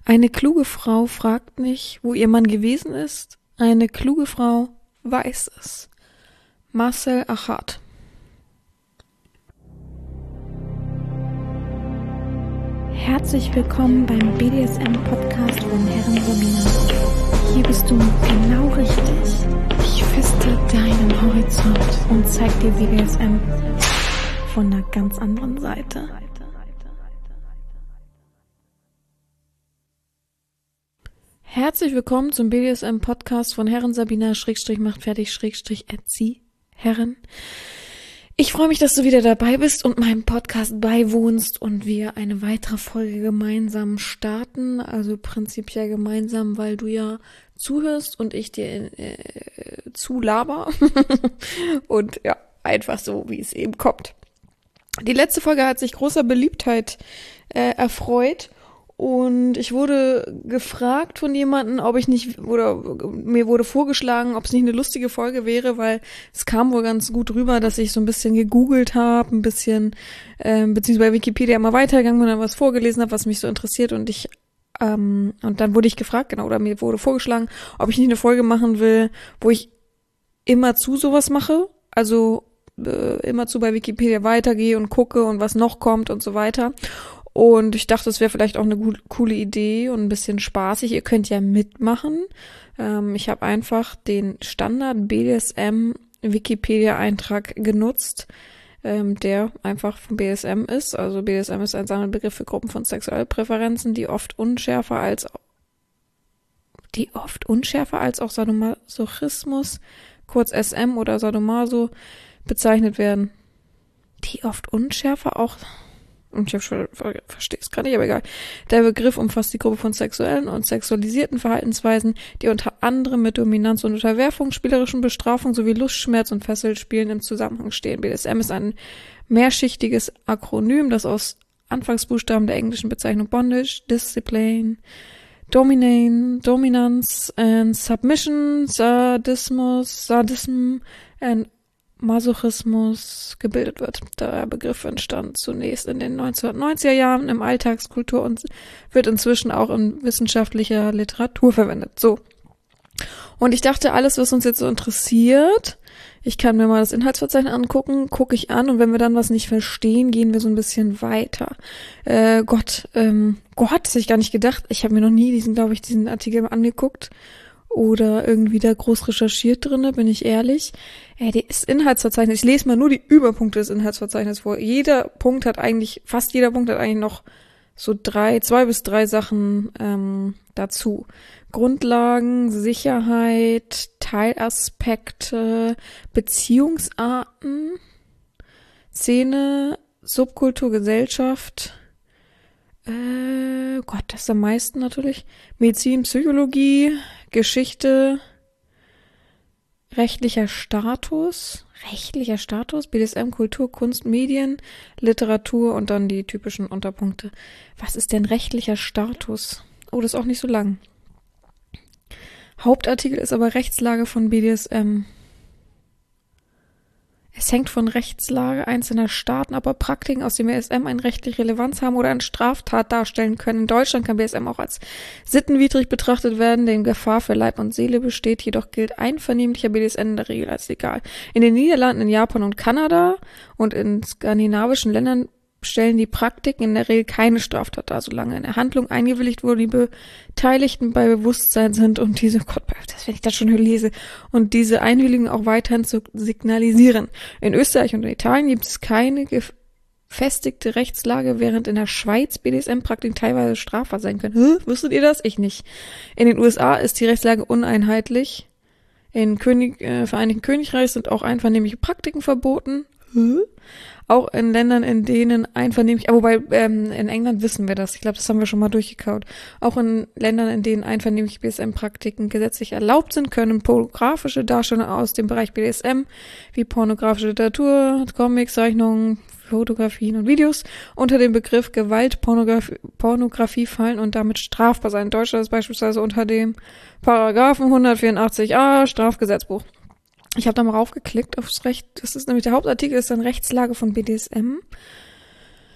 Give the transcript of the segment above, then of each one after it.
Eine kluge Frau fragt nicht, wo ihr Mann gewesen ist. Eine kluge Frau weiß es. Marcel Achard. Herzlich willkommen beim BDSM-Podcast von Herren Sabina. Hier bist du genau richtig. Ich feste deinen Horizont und zeig dir BDSM von einer ganz anderen Seite. Herzlich willkommen zum BDSM-Podcast von Herren Sabina /macht fertig /erzieh Herren. Ich freue mich, dass du wieder dabei bist und meinem Podcast beiwohnst und wir eine weitere Folge gemeinsam starten. Also prinzipiell gemeinsam, weil du ja zuhörst und ich dir zulaber. Und ja, einfach so, wie es eben kommt. Die letzte Folge hat sich großer Beliebtheit erfreut. Und ich wurde gefragt von jemandem, ob ich nicht, oder mir wurde vorgeschlagen, ob es nicht eine lustige Folge wäre, weil es kam wohl ganz gut rüber, dass ich so ein bisschen gegoogelt habe, ein bisschen, beziehungsweise bei Wikipedia mal weitergegangen bin und dann was vorgelesen habe, was mich so interessiert und und dann wurde ich gefragt, genau, oder mir wurde vorgeschlagen, ob ich nicht eine Folge machen will, wo ich immerzu sowas mache, also immerzu bei Wikipedia weitergehe und gucke und was noch kommt und so weiter. Und ich dachte, es wäre vielleicht auch eine coole Idee und ein bisschen spaßig. Ihr könnt ja mitmachen. Ich habe einfach den Standard BDSM Wikipedia-Eintrag genutzt, der einfach von BDSM ist. Also BDSM ist ein Sammelbegriff für Gruppen von Sexualpräferenzen, die oft unschärfer als auch Sadomasochismus, kurz SM oder Sadomaso, bezeichnet werden. Die oft unschärfer auch... Und ich verstehe es gerade nicht, aber egal. Der Begriff umfasst die Gruppe von sexuellen und sexualisierten Verhaltensweisen, die unter anderem mit Dominanz und Unterwerfung, spielerischen Bestrafung sowie Lustschmerz und Fesselspielen im Zusammenhang stehen. BDSM ist ein mehrschichtiges Akronym, das aus Anfangsbuchstaben der englischen Bezeichnung Bondage, Discipline, Dominance and Submission, Sadism and Masochismus gebildet wird. Der Begriff entstand zunächst in den 1990er Jahren im Alltagskultur und wird inzwischen auch in wissenschaftlicher Literatur verwendet. So. Und ich dachte, alles, was uns jetzt so interessiert, ich kann mir mal das Inhaltsverzeichnis angucken, gucke ich an und wenn wir dann was nicht verstehen, gehen wir so ein bisschen weiter. Gott, hätte ich gar nicht gedacht. Ich habe mir noch nie diesen Artikel angeguckt. Oder irgendwie da groß recherchiert drinne, bin ich ehrlich. Das Inhaltsverzeichnis, ich lese mal nur die Überpunkte des Inhaltsverzeichnisses vor. Fast jeder Punkt hat eigentlich noch so 2 bis 3 Sachen dazu. Grundlagen, Sicherheit, Teilaspekte, Beziehungsarten, Szene, Subkultur, Gesellschaft, das ist am meisten natürlich. Medizin, Psychologie, Geschichte, rechtlicher Status, BDSM, Kultur, Kunst, Medien, Literatur und dann die typischen Unterpunkte. Was ist denn rechtlicher Status? Oh, das ist auch nicht so lang. Hauptartikel ist aber Rechtslage von BDSM. Es hängt von Rechtslage einzelner Staaten ab, ob Praktiken aus dem BDSM eine rechtliche Relevanz haben oder eine Straftat darstellen können. In Deutschland kann BDSM auch als sittenwidrig betrachtet werden, denn Gefahr für Leib und Seele besteht, jedoch gilt einvernehmlicher BDSM in der Regel als legal. In den Niederlanden, in Japan und Kanada und in skandinavischen Ländern stellen die Praktiken in der Regel keine Straftat dar, solange eine Handlung eingewilligt wurde, die Beteiligten bei Bewusstsein sind und diese, wenn ich das schon lese, und diese Einwilligung auch weiterhin zu signalisieren. In Österreich und in Italien gibt es keine gefestigte Rechtslage, während in der Schweiz BDSM-Praktiken teilweise strafbar sein können. Wusstet ihr das? Ich nicht. In den USA ist die Rechtslage uneinheitlich. In Vereinigten Königreich sind auch einvernehmliche Praktiken verboten. Auch in Ländern, in denen einvernehmlich, wobei in England wissen wir das, ich glaube, das haben wir schon mal durchgekaut. Auch in Ländern, in denen einvernehmliche BDSM-Praktiken gesetzlich erlaubt sind, können pornografische Darstellungen aus dem Bereich BDSM, wie pornografische Literatur, Comics, Zeichnungen, Fotografien und Videos, unter dem Begriff Gewaltpornografie fallen und damit strafbar sein. In Deutschland ist beispielsweise unter dem Paragraphen 184a Strafgesetzbuch. Ich habe da mal raufgeklickt aufs Recht. Das ist nämlich der Hauptartikel, ist dann Rechtslage von BDSM.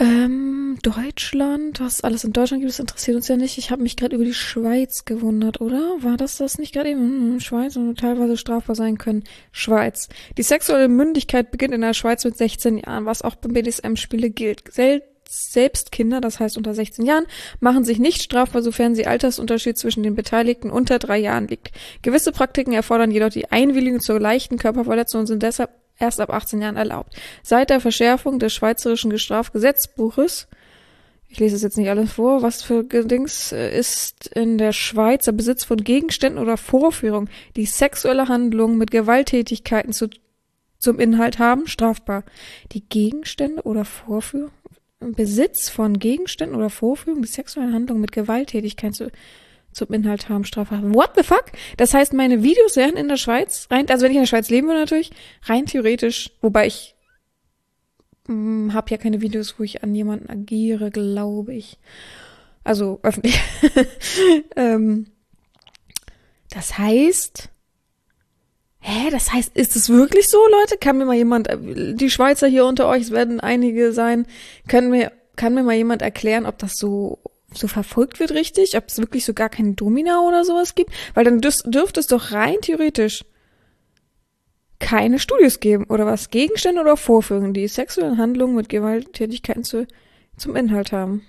Deutschland, was alles in Deutschland gibt, das interessiert uns ja nicht. Ich habe mich gerade über die Schweiz gewundert, oder? War das nicht gerade eben? Schweiz und teilweise strafbar sein können. Schweiz. Die sexuelle Mündigkeit beginnt in der Schweiz mit 16 Jahren, was auch beim BDSM-Spiele gilt. Selbst Kinder, das heißt unter 16 Jahren, machen sich nicht strafbar, sofern sie Altersunterschied zwischen den Beteiligten unter 3 Jahren liegt. Gewisse Praktiken erfordern jedoch die Einwilligung zur leichten Körperverletzung und sind deshalb erst ab 18 Jahren erlaubt. Seit der Verschärfung des schweizerischen Strafgesetzbuches, ich lese es jetzt nicht alles vor, was für Dings, ist in der Schweiz der Besitz von Gegenständen oder Vorführungen, die sexuelle Handlungen mit Gewalttätigkeiten zum Inhalt haben, strafbar. Die Gegenstände oder Vorführungen, Besitz von Gegenständen oder Vorführungen, die sexuelle Handlungen mit Gewalttätigkeiten zum Inhalt haben, strafbar. What the fuck? Das heißt, meine Videos wären in der Schweiz, also wenn ich in der Schweiz leben würde natürlich, rein theoretisch, wobei ich habe ja keine Videos, wo ich an jemanden agiere, glaube ich. Also öffentlich. Das heißt, das heißt, ist es wirklich so, Leute? Kann mir mal jemand, die Schweizer hier unter euch, es werden einige sein, kann mir mal jemand erklären, ob das so verfolgt wird richtig, ob es wirklich so gar keine Domina oder sowas gibt? Weil dann dürfte es doch rein theoretisch keine Studios geben oder was, Gegenstände oder Vorführungen, die sexuellen Handlungen mit Gewalttätigkeiten zum Inhalt haben.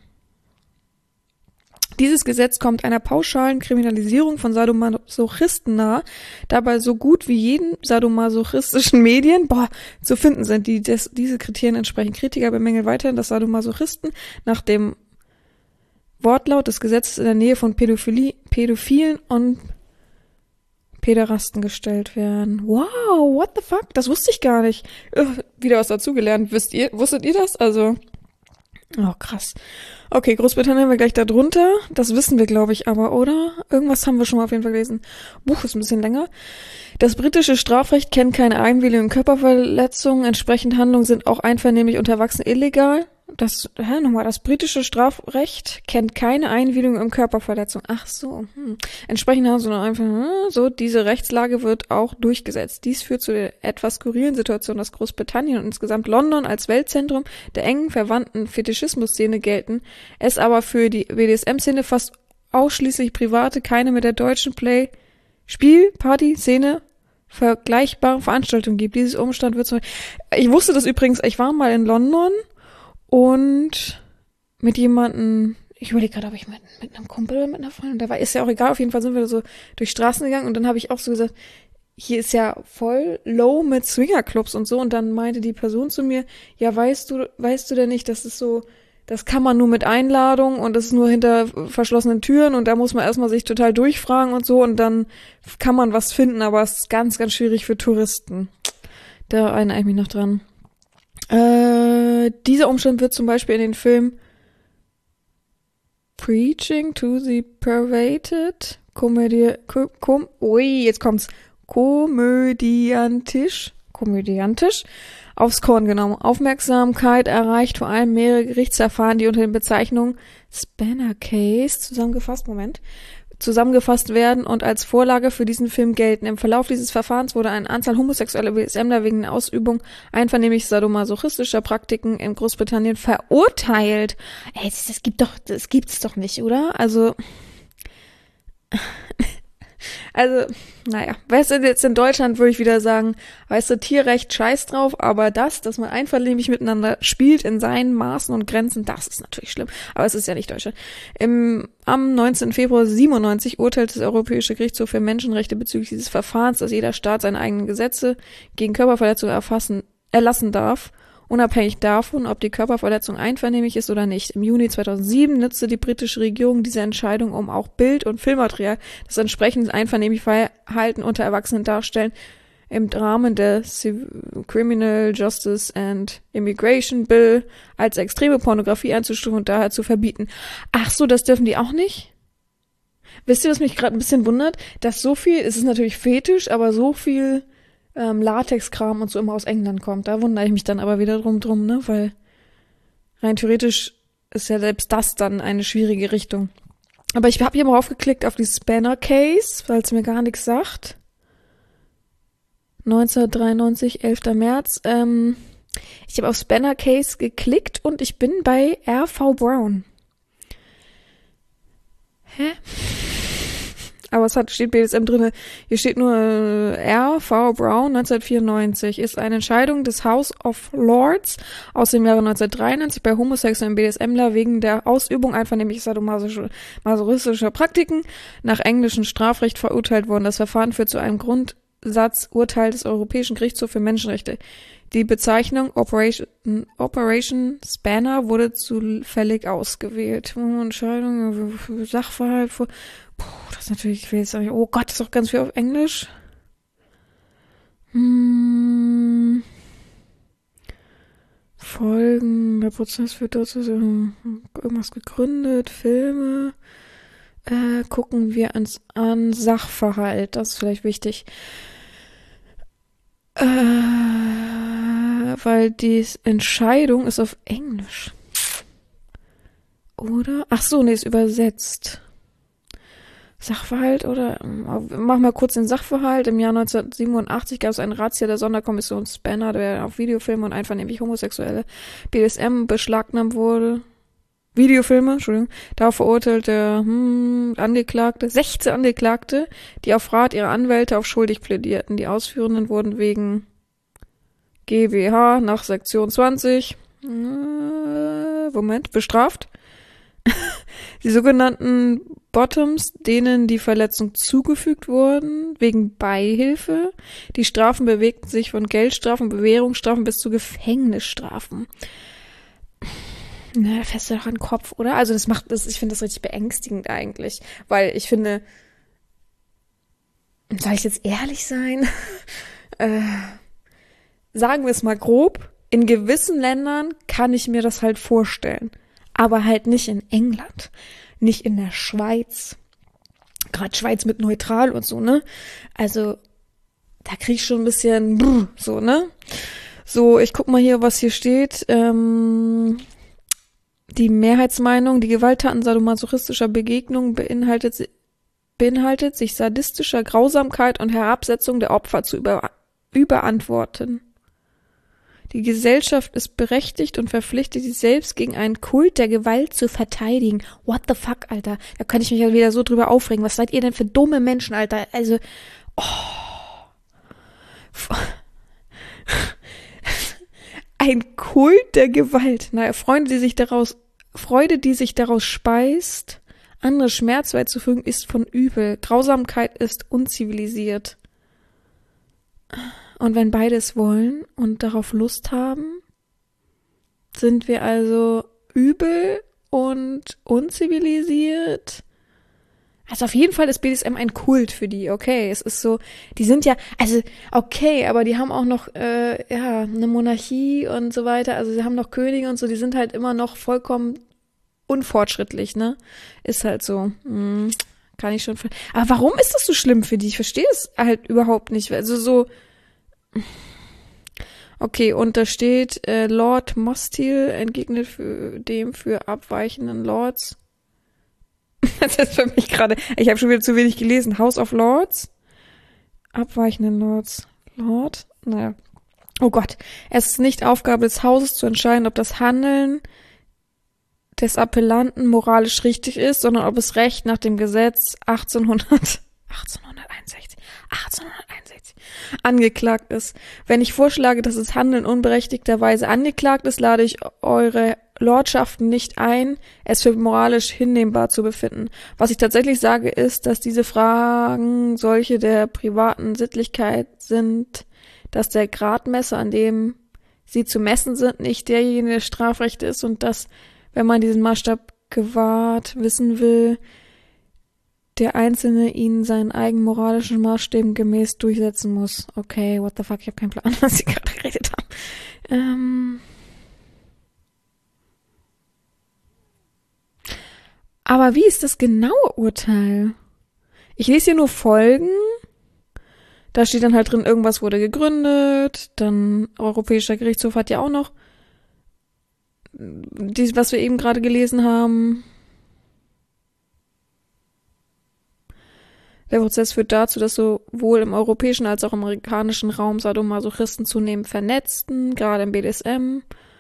Dieses Gesetz kommt einer pauschalen Kriminalisierung von Sadomasochisten nahe, dabei so gut wie jeden sadomasochistischen Medien zu finden sind, die diese Kriterien entsprechen. Kritiker bemängeln weiterhin, dass Sadomasochisten nach dem Wortlaut des Gesetzes in der Nähe von Pädophilen und Päderasten gestellt werden. Wow, what the fuck? Das wusste ich gar nicht. Wieder was dazugelernt. Wusstet ihr das? Also, oh krass. Okay, Großbritannien haben wir gleich da drunter. Das wissen wir, glaube ich, aber, oder? Irgendwas haben wir schon mal auf jeden Fall gelesen. Buch ist ein bisschen länger. Das britische Strafrecht kennt keine Einwilligung in Körperverletzungen. Entsprechend Handlungen sind auch einvernehmlich unter Erwachsenen illegal. Das britische Strafrecht kennt keine Einwilligung in Körperverletzung. Ach so. Entsprechend haben sie noch einfach, diese Rechtslage wird auch durchgesetzt. Dies führt zu der etwas skurrilen Situation, dass Großbritannien und insgesamt London als Weltzentrum der engen verwandten Fetischismus-Szene gelten, es aber für die BDSM-Szene fast ausschließlich private, keine mit der deutschen Party-Szene vergleichbare Veranstaltungen gibt. Dieses Umstand wird ich wusste das übrigens, ich war mal in London und mit jemandem, ich überlege gerade, ob ich mit einem Kumpel oder mit einer Freundin, ist ja auch egal, auf jeden Fall sind wir so durch Straßen gegangen und dann habe ich auch so gesagt, hier ist ja voll low mit Swingerclubs und so und dann meinte die Person zu mir, ja, weißt du denn nicht, das ist so, das kann man nur mit Einladung und das ist nur hinter verschlossenen Türen und da muss man erstmal sich total durchfragen und so und dann kann man was finden, aber es ist ganz, ganz schwierig für Touristen. Da erinnere ich mich noch dran. Dieser Umstand wird zum Beispiel in den Film Preaching to the Perverted komödiantisch aufs Korn genommen. Aufmerksamkeit erreicht vor allem mehrere Gerichtsverfahren, die unter den Bezeichnungen Spanner Case zusammengefasst werden und als Vorlage für diesen Film gelten. Im Verlauf dieses Verfahrens wurde eine Anzahl homosexueller BDSMler wegen der Ausübung einvernehmlich sadomasochistischer Praktiken in Großbritannien verurteilt. Ey, das gibt's doch nicht, oder? Also, naja, weißt du, jetzt in Deutschland würde ich wieder sagen, weißt du, Tierrecht, scheiß drauf, aber dass man einvernehmlich miteinander spielt in seinen Maßen und Grenzen, das ist natürlich schlimm, aber es ist ja nicht Deutschland. Am 19. Februar 97 urteilte das Europäische Gerichtshof für Menschenrechte bezüglich dieses Verfahrens, dass jeder Staat seine eigenen Gesetze gegen Körperverletzungen erlassen darf, unabhängig davon, ob die Körperverletzung einvernehmlich ist oder nicht. Im Juni 2007 nutzte die britische Regierung diese Entscheidung, um auch Bild- und Filmmaterial, das entsprechend einvernehmlich Verhalten unter Erwachsenen darstellen, im Rahmen der Criminal Justice and Immigration Bill als extreme Pornografie einzustufen und daher zu verbieten. Ach so, das dürfen die auch nicht? Wisst ihr, was mich gerade ein bisschen wundert? Dass so viel, es ist natürlich fetisch, aber so viel Latexkram und so immer aus England kommt. Da wundere ich mich dann aber wieder drum, ne? Weil rein theoretisch ist ja selbst das dann eine schwierige Richtung. Aber ich habe hier mal aufgeklickt auf die Spanner Case, weil es mir gar nichts sagt. 1993, 11. März. Ich habe auf Spanner Case geklickt und ich bin bei R.V. Brown. Hä? Aber steht BDSM drinne. Hier steht nur R.V. Brown 1994 ist eine Entscheidung des House of Lords aus dem Jahre 1993 bei homosexuellen BDSMler wegen der Ausübung einvernehmlich sadomasochistischer Praktiken nach englischem Strafrecht verurteilt worden. Das Verfahren führt zu einem Grundsatzurteil des Europäischen Gerichtshofs für Menschenrechte. Die Bezeichnung Operation Spanner wurde zufällig ausgewählt. Entscheidung, Sachverhalt, das ist natürlich, ich will jetzt sagen, oh Gott, das ist auch ganz viel auf Englisch. Folgen, der Prozess wird dazu irgendwas gegründet, Filme. Gucken wir uns an Sachverhalt, das ist vielleicht wichtig. Weil die Entscheidung ist auf Englisch. Oder? Ach so, nee, ist übersetzt. Sachverhalt oder? Mach mal kurz den Sachverhalt. Im Jahr 1987 gab es einen Razzia der Sonderkommission Spanner, der auf Videofilme und einvernehmlich homosexuelle BDSM beschlagnahmt wurde. Videofilme, Entschuldigung. Darauf verurteilte Angeklagte, 16 Angeklagte, die auf Rat ihrer Anwälte auf schuldig plädierten. Die Ausführenden wurden wegen GWH nach Sektion 20 bestraft. Die sogenannten Bottoms, denen die Verletzung zugefügt wurden, wegen Beihilfe. Die Strafen bewegten sich von Geldstrafen, Bewährungsstrafen bis zu Gefängnisstrafen. Na, fährst du doch an den Kopf, oder? Also ich finde das richtig beängstigend eigentlich, weil ich finde, soll ich jetzt ehrlich sein? Sagen wir es mal grob, in gewissen Ländern kann ich mir das halt vorstellen. Aber halt nicht in England, nicht in der Schweiz. Gerade Schweiz mit neutral und so, ne? Also, da krieg ich schon ein bisschen so, ne? So, ich guck mal hier, was hier steht. Die Mehrheitsmeinung, die Gewalttaten sadomasochistischer Begegnung beinhaltet sich sadistischer Grausamkeit und Herabsetzung der Opfer zu überantworten. Die Gesellschaft ist berechtigt und verpflichtet, sich selbst gegen einen Kult der Gewalt zu verteidigen. What the fuck, Alter? Da kann ich mich ja wieder so drüber aufregen. Was seid ihr denn für dumme Menschen, Alter? Also, ein Kult der Gewalt. Naja, Freude, die sich daraus speist, andere Schmerz beizufügen, ist von Übel. Grausamkeit ist unzivilisiert. Und wenn beides wollen und darauf Lust haben, sind wir also übel und unzivilisiert. Also auf jeden Fall ist BDSM ein Kult für die, okay. Es ist so, die sind ja, also okay, aber die haben auch noch, eine Monarchie und so weiter. Also sie haben noch Könige und so, die sind halt immer noch vollkommen unfortschrittlich, ne? Ist halt so, kann ich schon. Aber warum ist das so schlimm für die? Ich verstehe es halt überhaupt nicht. Also so, okay, und da steht, Lord Mostil entgegnet für abweichenden Lords. Das ist für mich gerade, ich habe schon wieder zu wenig gelesen. House of Lords? Abweichenden Lords. Lord? Naja. Oh Gott. Es ist nicht Aufgabe des Hauses zu entscheiden, ob das Handeln des Appellanten moralisch richtig ist, sondern ob es Recht nach dem Gesetz 1861 angeklagt ist. Wenn ich vorschlage, dass das Handeln unberechtigterweise angeklagt ist, lade ich eure Lordschaften nicht ein, es für moralisch hinnehmbar zu befinden. Was ich tatsächlich sage, ist, dass diese Fragen solche der privaten Sittlichkeit sind, dass der Gradmesser, an dem sie zu messen sind, nicht derjenige des Strafrechts ist und dass, wenn man diesen Maßstab gewahrt wissen will, der Einzelne ihn seinen eigenen moralischen Maßstäben gemäß durchsetzen muss. Okay, what the fuck, ich habe keinen Plan, was sie gerade geredet haben. Aber wie ist das genaue Urteil? Ich lese hier nur Folgen. Da steht dann halt drin, irgendwas wurde gegründet. Dann Europäischer Gerichtshof hat ja auch noch dies, was wir eben gerade gelesen haben. Der Prozess führt dazu, dass sowohl im europäischen als auch im amerikanischen Raum Sadomasochisten zunehmend vernetzten, gerade im BDSM.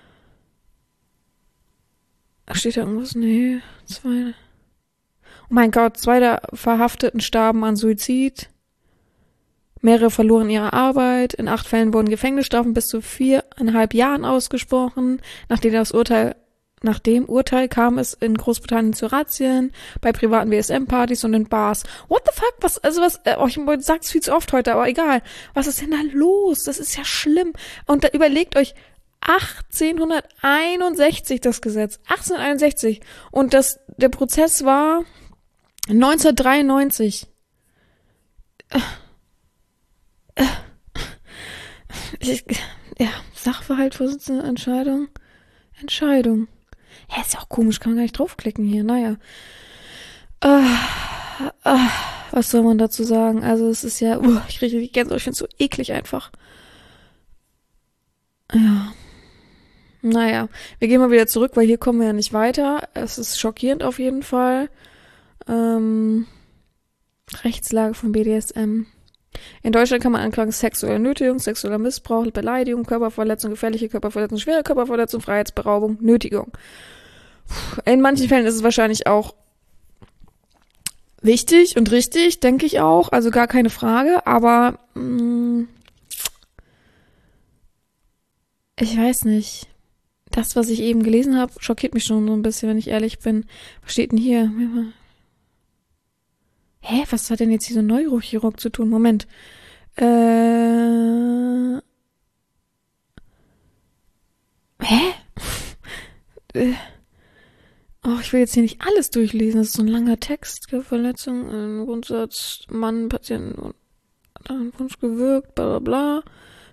Steht da irgendwas? Nee. Oh mein Gott, 2 der Verhafteten starben an Suizid. Mehrere verloren ihre Arbeit. In 8 Fällen wurden Gefängnisstrafen bis zu 4,5 Jahren ausgesprochen. Nach dem Urteil kam es in Großbritannien zu Razzien, bei privaten BDSM-Partys und in Bars. What the fuck? Ich sag's viel zu oft heute, aber egal. Was ist denn da los? Das ist ja schlimm. Und da überlegt euch, 1861 das Gesetz. 1861. Und der Prozess war 1993. Sachverhaltvorsitzende Entscheidung. Ja, ist ja auch komisch, kann man gar nicht draufklicken hier. Naja. Was soll man dazu sagen? Also es ist ja, ich kriege die Gänsehaut, ich finde es so eklig einfach. Ja. Naja, wir gehen mal wieder zurück, weil hier kommen wir ja nicht weiter. Es ist schockierend auf jeden Fall. Rechtslage von BDSM. In Deutschland kann man anklagen sexuelle Nötigung, sexueller Missbrauch, Beleidigung, Körperverletzung, gefährliche Körperverletzung, schwere Körperverletzung, Freiheitsberaubung, Nötigung. In manchen Fällen ist es wahrscheinlich auch wichtig und richtig, denke ich auch, also gar keine Frage, aber ich weiß nicht. Das, was ich eben gelesen habe, schockiert mich schon so ein bisschen, wenn ich ehrlich bin. Was steht denn hier? Hä, was hat denn jetzt hier so ein Neurochirurg zu tun? Moment. Hä? Ich will jetzt hier nicht alles durchlesen. Das ist so ein langer Text. Verletzung, ein Grundsatz, Mann, Patienten und ein Wunsch gewirkt, bla bla bla.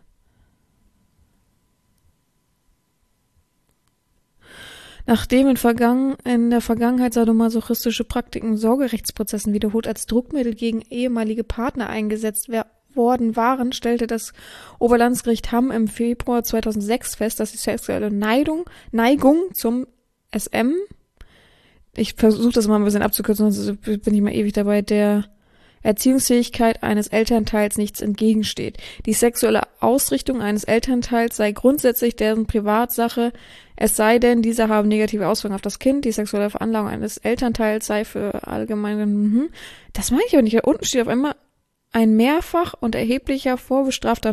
Nachdem in der Vergangenheit sadomasochistische Praktiken in Sorgerechtsprozessen wiederholt als Druckmittel gegen ehemalige Partner eingesetzt worden waren, stellte das Oberlandesgericht Hamm im Februar 2006 fest, dass die sexuelle Neigung zum SM, ich versuche das mal ein bisschen abzukürzen, sonst bin ich mal ewig dabei, der Erziehungsfähigkeit eines Elternteils nichts entgegensteht. Die sexuelle Ausrichtung eines Elternteils sei grundsätzlich deren Privatsache, es sei denn, diese haben negative Auswirkungen auf das Kind. Die sexuelle Veranlagung eines Elternteils sei für allgemeine... Das meine ich aber nicht. Da unten steht auf einmal ein mehrfach und erheblicher vorbestrafter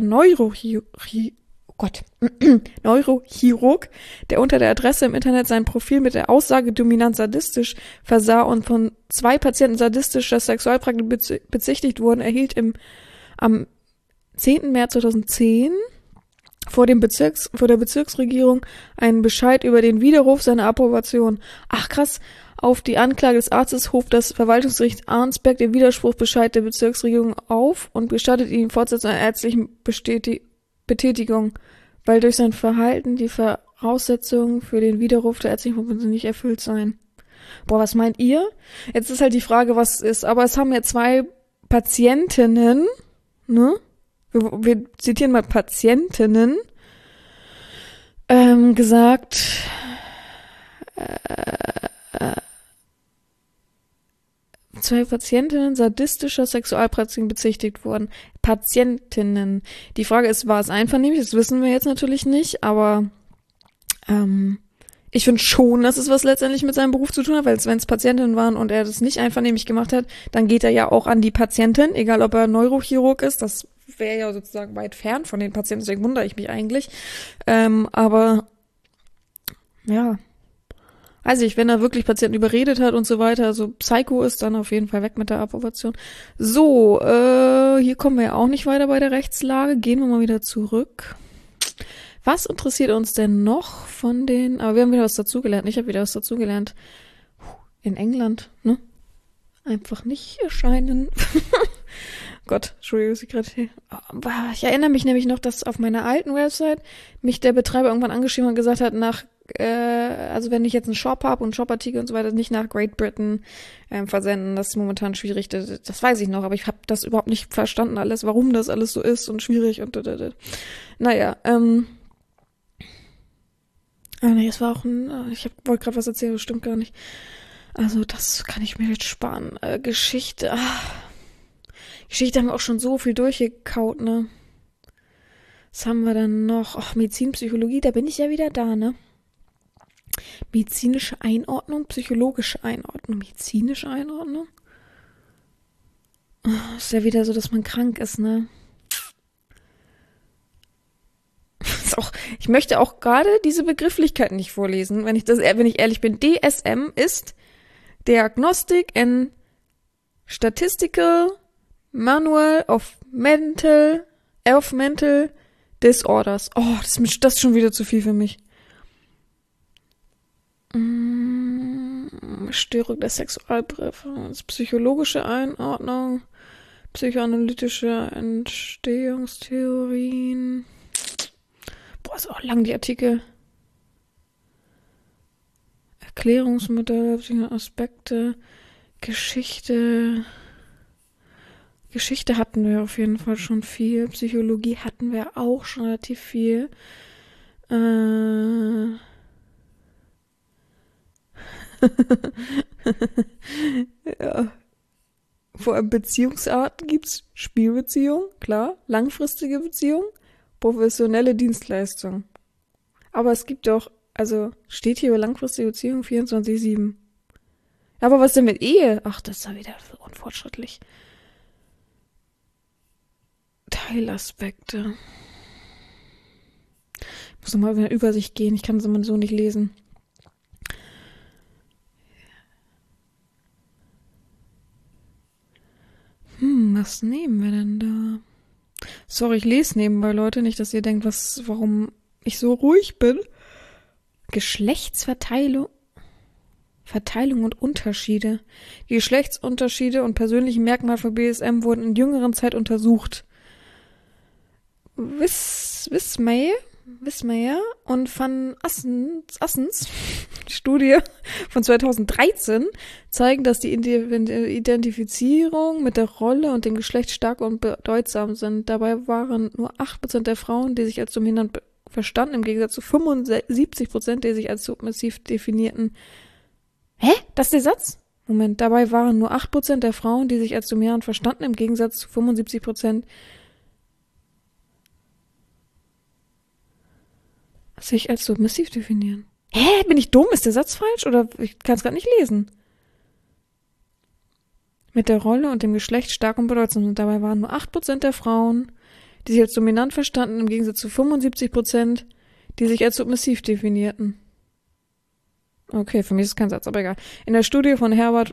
Neurochirurg, der unter der Adresse im Internet sein Profil mit der Aussage dominant sadistisch versah und von 2 Patienten sadistischer Sexualpraktik bezichtigt wurden, erhielt am 10. März 2010 vor der Bezirksregierung einen Bescheid über den Widerruf seiner Approbation. Ach krass, auf die Anklage des Arztes hob das Verwaltungsgericht Arnsberg den Widerspruchbescheid der Bezirksregierung auf und gestattet ihm Fortsetzung einer ärztlichen Betätigung, weil durch sein Verhalten die Voraussetzungen für den Widerruf der ärztlichen Betätigung nicht erfüllt seien. Boah, was meint ihr? Jetzt ist halt die Frage, was ist, aber es haben ja 2 Patientinnen, ne? Wir zitieren mal Patientinnen, gesagt, 2 Patientinnen sadistischer Sexualpraktiken bezichtigt wurden. Patientinnen. Die Frage ist, war es einvernehmlich? Das wissen wir jetzt natürlich nicht, aber ich finde schon, dass es was letztendlich mit seinem Beruf zu tun hat, weil wenn es Patientinnen waren und er das nicht einvernehmlich gemacht hat, dann geht er ja auch an die Patientin, egal ob er Neurochirurg ist, das wäre ja sozusagen weit fern von den Patienten, deswegen wundere ich mich eigentlich. Aber ja, weiß ich, wenn er wirklich Patienten überredet hat und so weiter, so Psycho ist, dann auf jeden Fall weg mit der Approbation. So, hier kommen wir ja auch nicht weiter bei der Rechtslage. Gehen wir mal wieder zurück. Was interessiert uns denn noch von den, aber wir haben wieder was dazugelernt. Ich habe wieder was dazugelernt. In England, ne? Einfach nicht erscheinen. Gott, Entschuldigung, dass ich gerade hier. Ich erinnere mich nämlich noch, dass auf meiner alten Website mich der Betreiber irgendwann angeschrieben und gesagt hat, also wenn ich jetzt einen Shop habe und Shopartikel und so weiter, nicht nach Great Britain versenden, das ist momentan schwierig. Das weiß ich noch, aber ich habe das überhaupt nicht verstanden alles, warum das alles so ist und schwierig und naja, nee, es war auch ich wollte gerade was erzählen, das stimmt gar nicht. Also das kann ich mir jetzt sparen. Geschichte, Geschichte haben wir auch schon so viel durchgekaut, ne? Was haben wir dann noch? Ach, Medizin, Psychologie, da bin ich ja wieder da, ne? Medizinische Einordnung, psychologische Einordnung, medizinische Einordnung? Ist ja wieder so, dass man krank ist, ne? Ich möchte auch gerade diese Begrifflichkeit nicht vorlesen, wenn ich ehrlich bin. DSM ist Diagnostic and Statistical Manual of Mental Disorders. Oh, das ist schon wieder zu viel für mich. Störung der Sexualpräferenz, psychologische Einordnung, psychoanalytische Entstehungstheorien. Boah, ist auch lang die Artikel. Erklärungsmodelle, Aspekte, Geschichte. Geschichte hatten wir auf jeden Fall schon viel. Psychologie hatten wir auch schon relativ viel. Ja. Vor allem Beziehungsarten gibt's Spielbeziehung, klar, langfristige Beziehung, professionelle Dienstleistung. Aber es gibt doch, also steht hier über langfristige Beziehung 24/7. Aber was denn mit Ehe? Ach, das ist ja wieder so unfortschrittlich. Teilaspekte. Ich muss nochmal über eine Übersicht gehen, ich kann es immer so nicht lesen. Was nehmen wir denn da? Sorry, ich lese nebenbei, Leute, nicht, dass ihr denkt, warum ich so ruhig bin. Geschlechtsverteilung und Unterschiede. Die Geschlechtsunterschiede und persönlichen Merkmale von BDSM wurden in jüngeren Zeit untersucht. Wismay und Van Assens Studie von 2013 zeigen, dass die Identifizierung mit der Rolle und dem Geschlecht stark und bedeutsam sind. Dabei waren nur 8% der Frauen, die sich als dominant verstanden, im Gegensatz zu 75%, die sich als submissiv definierten. Hä? Das ist der Satz? Moment, dabei waren nur 8% der Frauen, die sich als dominant verstanden, im Gegensatz zu 75%, sich als submissiv definieren. Hä? Bin ich dumm? Ist der Satz falsch? Oder ich kann es gerade nicht lesen. Mit der Rolle und dem Geschlecht stark und bedeutsam sind. Dabei waren nur 8% der Frauen, die sich als dominant verstanden, im Gegensatz zu 75%, die sich als submissiv definierten. Okay, für mich ist es kein Satz, aber egal. In der Studie von Herbert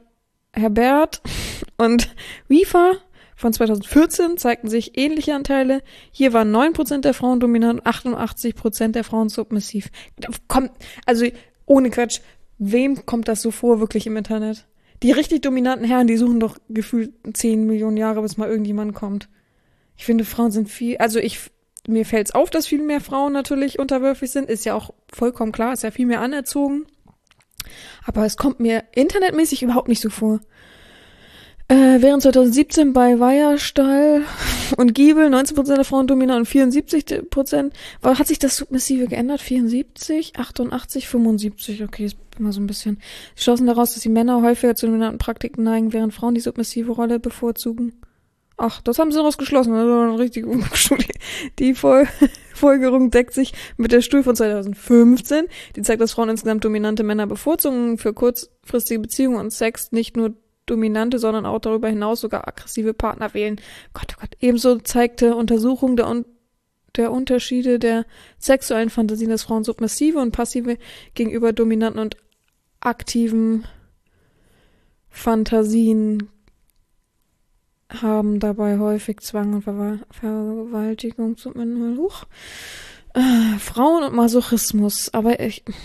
und Wiefer von 2014 zeigten sich ähnliche Anteile. Hier waren 9% der Frauen dominant und 88% der Frauen submissiv. Also ohne Quatsch, wem kommt das so vor wirklich im Internet? Die richtig dominanten Herren, die suchen doch gefühlt 10 Millionen Jahre, bis mal irgendjemand kommt. Ich finde, Frauen sind mir fällt es auf, dass viel mehr Frauen natürlich unterwürfig sind. Ist ja auch vollkommen klar, ist ja viel mehr anerzogen. Aber es kommt mir internetmäßig überhaupt nicht so vor. Während 2017 bei Weierstall und Giebel 19% der Frauen dominant und 74%, hat sich das Submissive geändert? 74, 88, 75, okay, ist immer so ein bisschen. Sie schlossen daraus, dass die Männer häufiger zu dominanten Praktiken neigen, während Frauen die submissive Rolle bevorzugen. Ach, das haben sie daraus geschlossen, das war eine richtige Studie. Die Folgerung deckt sich mit der Studie von 2015, die zeigt, dass Frauen insgesamt dominante Männer bevorzugen für kurzfristige Beziehungen und Sex, nicht nur dominante, sondern auch darüber hinaus sogar aggressive Partner wählen. Gott, oh Gott. Ebenso zeigte Untersuchung der Unterschiede der sexuellen Fantasien, dass Frauen submissive und passive gegenüber dominanten und aktiven Fantasien haben, dabei häufig Zwang und Vergewaltigung zum Frauen und Masochismus. Aber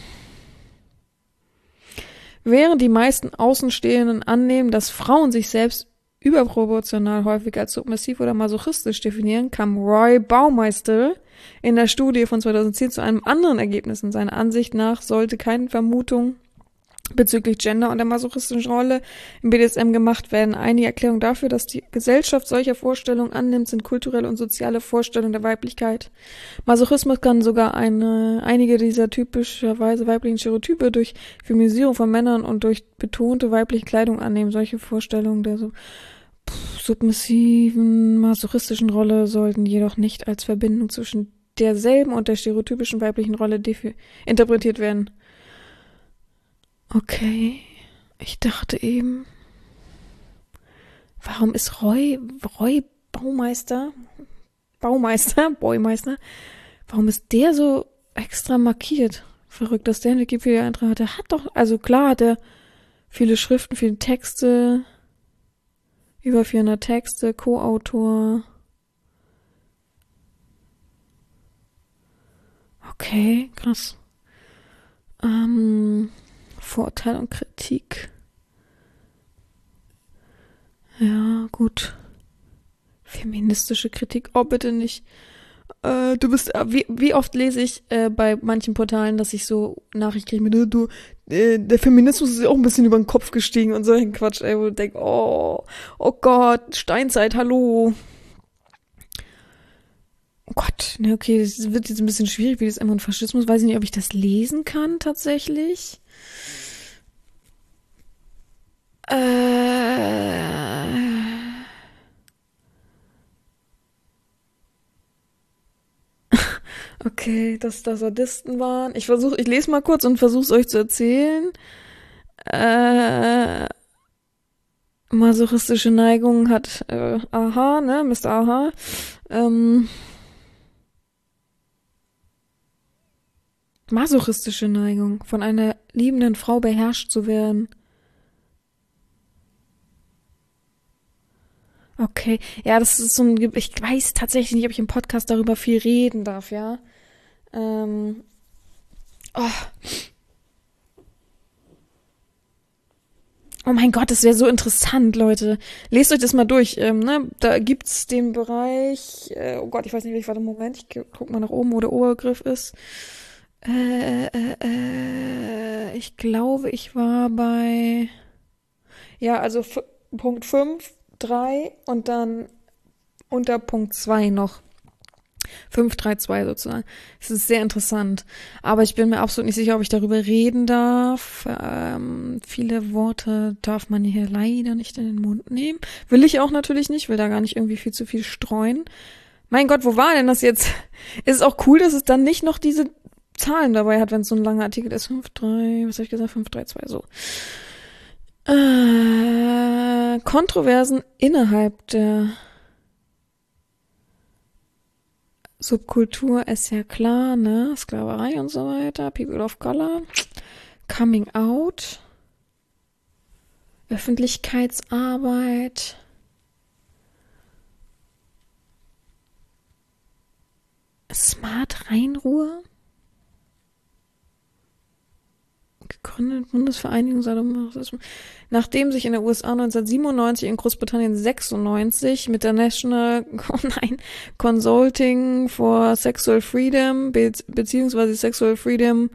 während die meisten Außenstehenden annehmen, dass Frauen sich selbst überproportional häufig als submissiv oder masochistisch definieren, kam Roy Baumeister in der Studie von 2010 zu einem anderen Ergebnis. In seiner Ansicht nach sollte keine Vermutung bezüglich Gender und der masochistischen Rolle im BDSM gemacht werden. Einige Erklärungen dafür, dass die Gesellschaft solcher Vorstellungen annimmt, sind kulturelle und soziale Vorstellungen der Weiblichkeit. Masochismus kann sogar einige dieser typischerweise weiblichen Stereotype durch Feminisierung von Männern und durch betonte weibliche Kleidung annehmen. Solche Vorstellungen der submissiven, masochistischen Rolle sollten jedoch nicht als Verbindung zwischen derselben und der stereotypischen weiblichen Rolle interpretiert werden. Okay, ich dachte eben, warum ist Roy Baumeister, warum ist der so extra markiert? Verrückt, dass der einen Wikipedia-Eintrag hat. Der hat doch, also klar hat er viele Schriften, viele Texte, über 400 Texte, Co-Autor. Okay, krass. Vorurteil und Kritik. Ja, gut. Feministische Kritik. Oh, bitte nicht. Du bist, wie oft lese ich bei manchen Portalen, dass ich so Nachrichten kriege mit, der Feminismus ist ja auch ein bisschen über den Kopf gestiegen und solchen Quatsch, ey, wo ich denke, oh Gott, Steinzeit, hallo. Oh Gott, ne, okay, das wird jetzt ein bisschen schwierig, wie das immer und Faschismus. Weiß ich nicht, ob ich das lesen kann, tatsächlich. Okay, dass da Sadisten waren. Ich lese mal kurz und versuche es euch zu erzählen. Masochistische Neigung hat Aha, ne, Mr. Aha. Masochistische Neigung, von einer liebenden Frau beherrscht zu werden. Okay, ja, das ist so ein, ich weiß tatsächlich nicht, ob ich im Podcast darüber viel reden darf, ja. Oh. Oh mein Gott, das wäre so interessant, Leute. Lest euch das mal durch, ne? Da gibt's den Bereich, oh Gott, ich weiß nicht, warte, Moment, ich guck mal nach oben, wo der Obergriff ist. Ich glaube, ich war bei, ja, also Punkt 5, 3 und dann unter Punkt 2 noch. 532 sozusagen. Das ist sehr interessant. Aber ich bin mir absolut nicht sicher, ob ich darüber reden darf. Viele Worte darf man hier leider nicht in den Mund nehmen. Will ich auch natürlich nicht, will da gar nicht irgendwie viel zu viel streuen. Mein Gott, wo war denn das jetzt? Ist auch cool, dass es dann nicht noch diese Zahlen dabei hat, wenn es so ein langer Artikel ist. 5.3, was habe ich gesagt? 5.3.2, so. Kontroversen innerhalb der Subkultur ist ja klar, ne? Sklaverei und so weiter, People of Color, Coming Out, Öffentlichkeitsarbeit, Smart Rheinruhr, gegründet Bundesvereinigung Sadomasochismus. Nachdem sich in der USA 1997, in Großbritannien 96 mit der National Consulting for Sexual Freedom beziehungsweise Sexual Freedom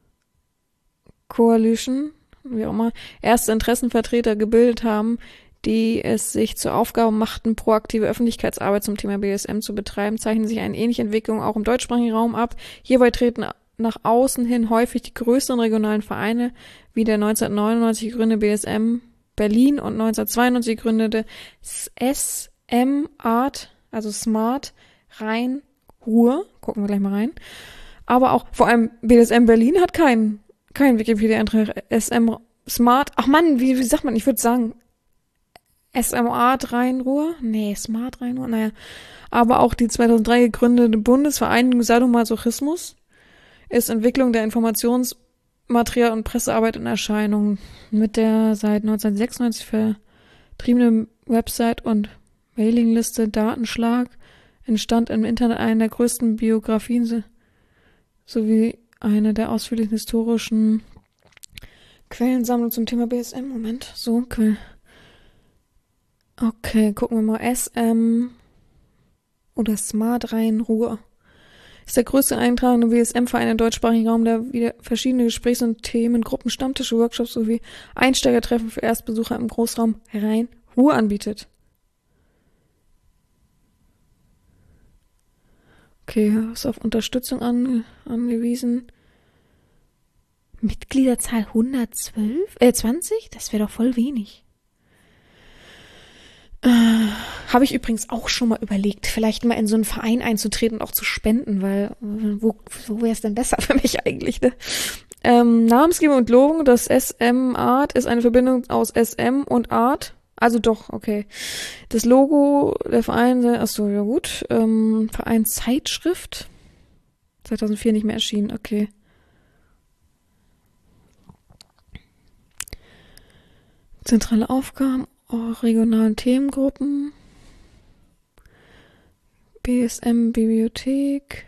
Coalition, wie auch immer, erste Interessenvertreter gebildet haben, die es sich zur Aufgabe machten, proaktive Öffentlichkeitsarbeit zum Thema BDSM zu betreiben, zeichnen sich eine ähnliche Entwicklung auch im deutschsprachigen Raum ab. Hierbei treten nach außen hin häufig die größeren regionalen Vereine wie der 1999 gegründete BDSM Berlin und 1992 gegründete SM Art, also Smart Rhein-Ruhr, gucken wir gleich mal rein, aber auch vor allem BDSM Berlin hat keinen Wikipedia-Eintrag, SM Smart, ach Mann, wie sagt man, ich würde sagen SM Art Rhein-Ruhr, nee, Smart Rhein-Ruhr, naja, aber auch die 2003 gegründete Bundesvereinigung Sadomasochismus ist Entwicklung der Informationsmaterial- und Pressearbeit in Erscheinung. Mit der seit 1996 vertriebenen Website und Mailingliste Datenschlag entstand im Internet eine der größten Biografien sowie eine der ausführlichen historischen Quellensammlungen zum Thema BSM. Moment, so, okay, gucken wir mal. SM oder Smart Rhein-Ruhr ist der größte eintragende BDSM-Verein im deutschsprachigen Raum, der wieder verschiedene Gesprächs- und Themengruppen, Stammtische, Workshops sowie Einsteigertreffen für Erstbesucher im Großraum Rhein-Ruhr anbietet. Okay, ist auf Unterstützung angewiesen. Mitgliederzahl 120? Das wäre doch voll wenig. Habe ich übrigens auch schon mal überlegt, vielleicht mal in so einen Verein einzutreten und auch zu spenden, weil wo wäre es denn besser für mich eigentlich, ne? Namensgebung und Lobung, das SM-Art ist eine Verbindung aus SM und Art. Also doch, okay. Das Logo der Verein, achso, ja gut. Vereinszeitschrift. 2004 nicht mehr erschienen, okay. Zentrale Aufgaben, regionalen Themengruppen. BSM-Bibliothek.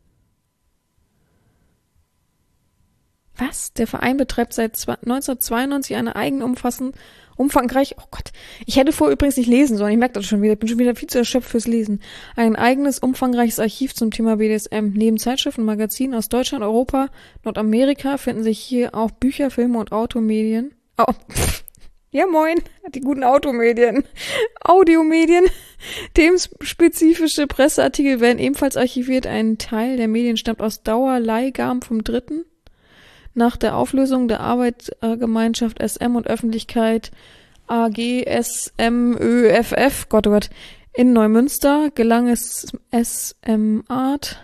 Was? Der Verein betreibt seit 1992 eine umfangreich, oh Gott, ich hätte vorher übrigens nicht lesen sollen, ich merke das schon wieder, ich bin schon wieder viel zu erschöpft fürs Lesen. Ein eigenes, umfangreiches Archiv zum Thema BDSM. Neben Zeitschriften und Magazinen aus Deutschland, Europa, Nordamerika finden sich hier auch Bücher, Filme und Automedien. Oh, ja moin, die guten Automedien. Audiomedien. Themenspezifische Presseartikel werden ebenfalls archiviert. Ein Teil der Medien stammt aus Dauerleihgaben vom Dritten. Nach der Auflösung der Arbeitsgemeinschaft SM und Öffentlichkeit AG SMÖFF, Gott oh Gott, in Neumünster gelang es SM-Art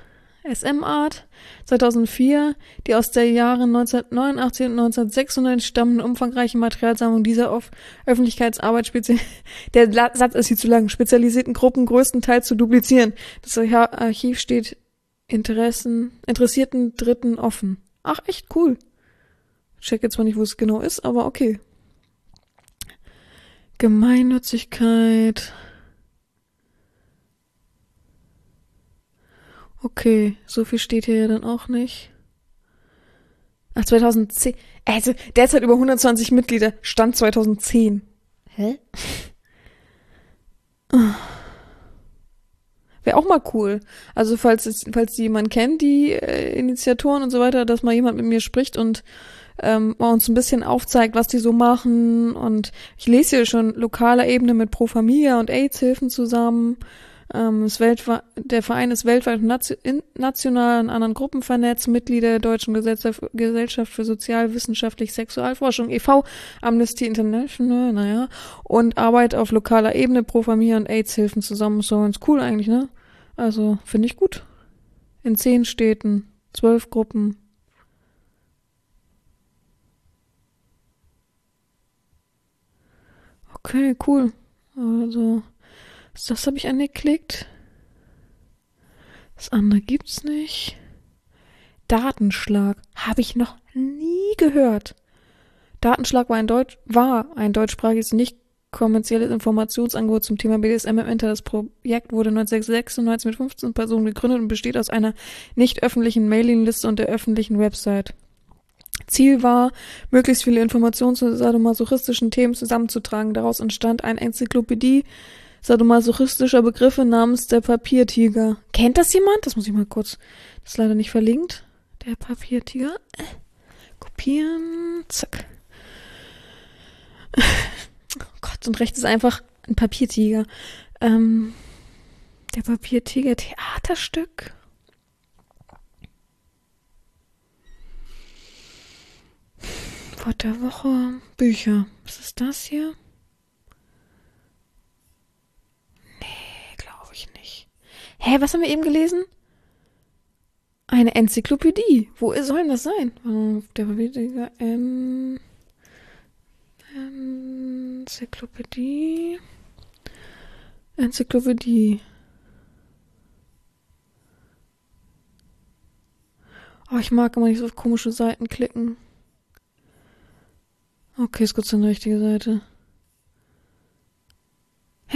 2004, die aus der Jahren 1989 und 1996 stammende umfangreiche Materialsammlung dieser Öffentlichkeitsarbeit der Satz ist hier zu lang, spezialisierten Gruppen größtenteils zu duplizieren. Das Archiv steht interessierten Dritten offen. Ach, echt cool. Ich check jetzt zwar nicht, wo es genau ist, aber okay. Gemeinnützigkeit. Okay, so viel steht hier ja dann auch nicht. Ach, 2010. Also, derzeit über 120 Mitglieder. Stand 2010. Hä? Wäre auch mal cool. Also, falls jemand kennt, die Initiatoren und so weiter, dass mal jemand mit mir spricht und mal uns ein bisschen aufzeigt, was die so machen. Und ich lese hier schon lokaler Ebene mit Pro Familia und AIDS-Hilfen zusammen. Der Verein ist weltweit national in anderen Gruppen vernetzt, Mitglieder der Deutschen Gesellschaft für Sozialwissenschaftliche Sexualforschung e.V., Amnesty International, naja, und arbeitet auf lokaler Ebene Pro Familia und AIDS-Hilfen zusammen. So ganz cool eigentlich, ne? Also, finde ich gut. In 10 Städten, 12 Gruppen. Okay, cool. Also, das habe ich angeklickt. Das andere gibt's nicht. Datenschlag. Habe ich noch nie gehört. Datenschlag war ein deutschsprachiges, nicht kommerzielles Informationsangebot zum Thema BDSM im Internet. Das Projekt wurde 1996 mit 15 Personen gegründet und besteht aus einer nicht öffentlichen Mailingliste und der öffentlichen Website. Ziel war, möglichst viele Informationen zu sadomasochistischen Themen zusammenzutragen. Daraus entstand eine Enzyklopädie sadomasochistischer Begriffe namens der Papiertiger. Kennt das jemand? Das muss ich mal kurz. Das ist leider nicht verlinkt. Der Papiertiger. Kopieren. Zack. Oh Gott, und rechts ist einfach ein Papiertiger. Der Papiertiger Theaterstück. Wort der Woche. Bücher. Was ist das hier? Nee, glaube ich nicht. Hä, was haben wir eben gelesen? Eine Enzyklopädie. Wo soll denn das sein? Der Papiertiger. Enzyklopädie. Oh, ich mag immer nicht so auf komische Seiten klicken. Okay, ist kurz eine richtige Seite. Hä?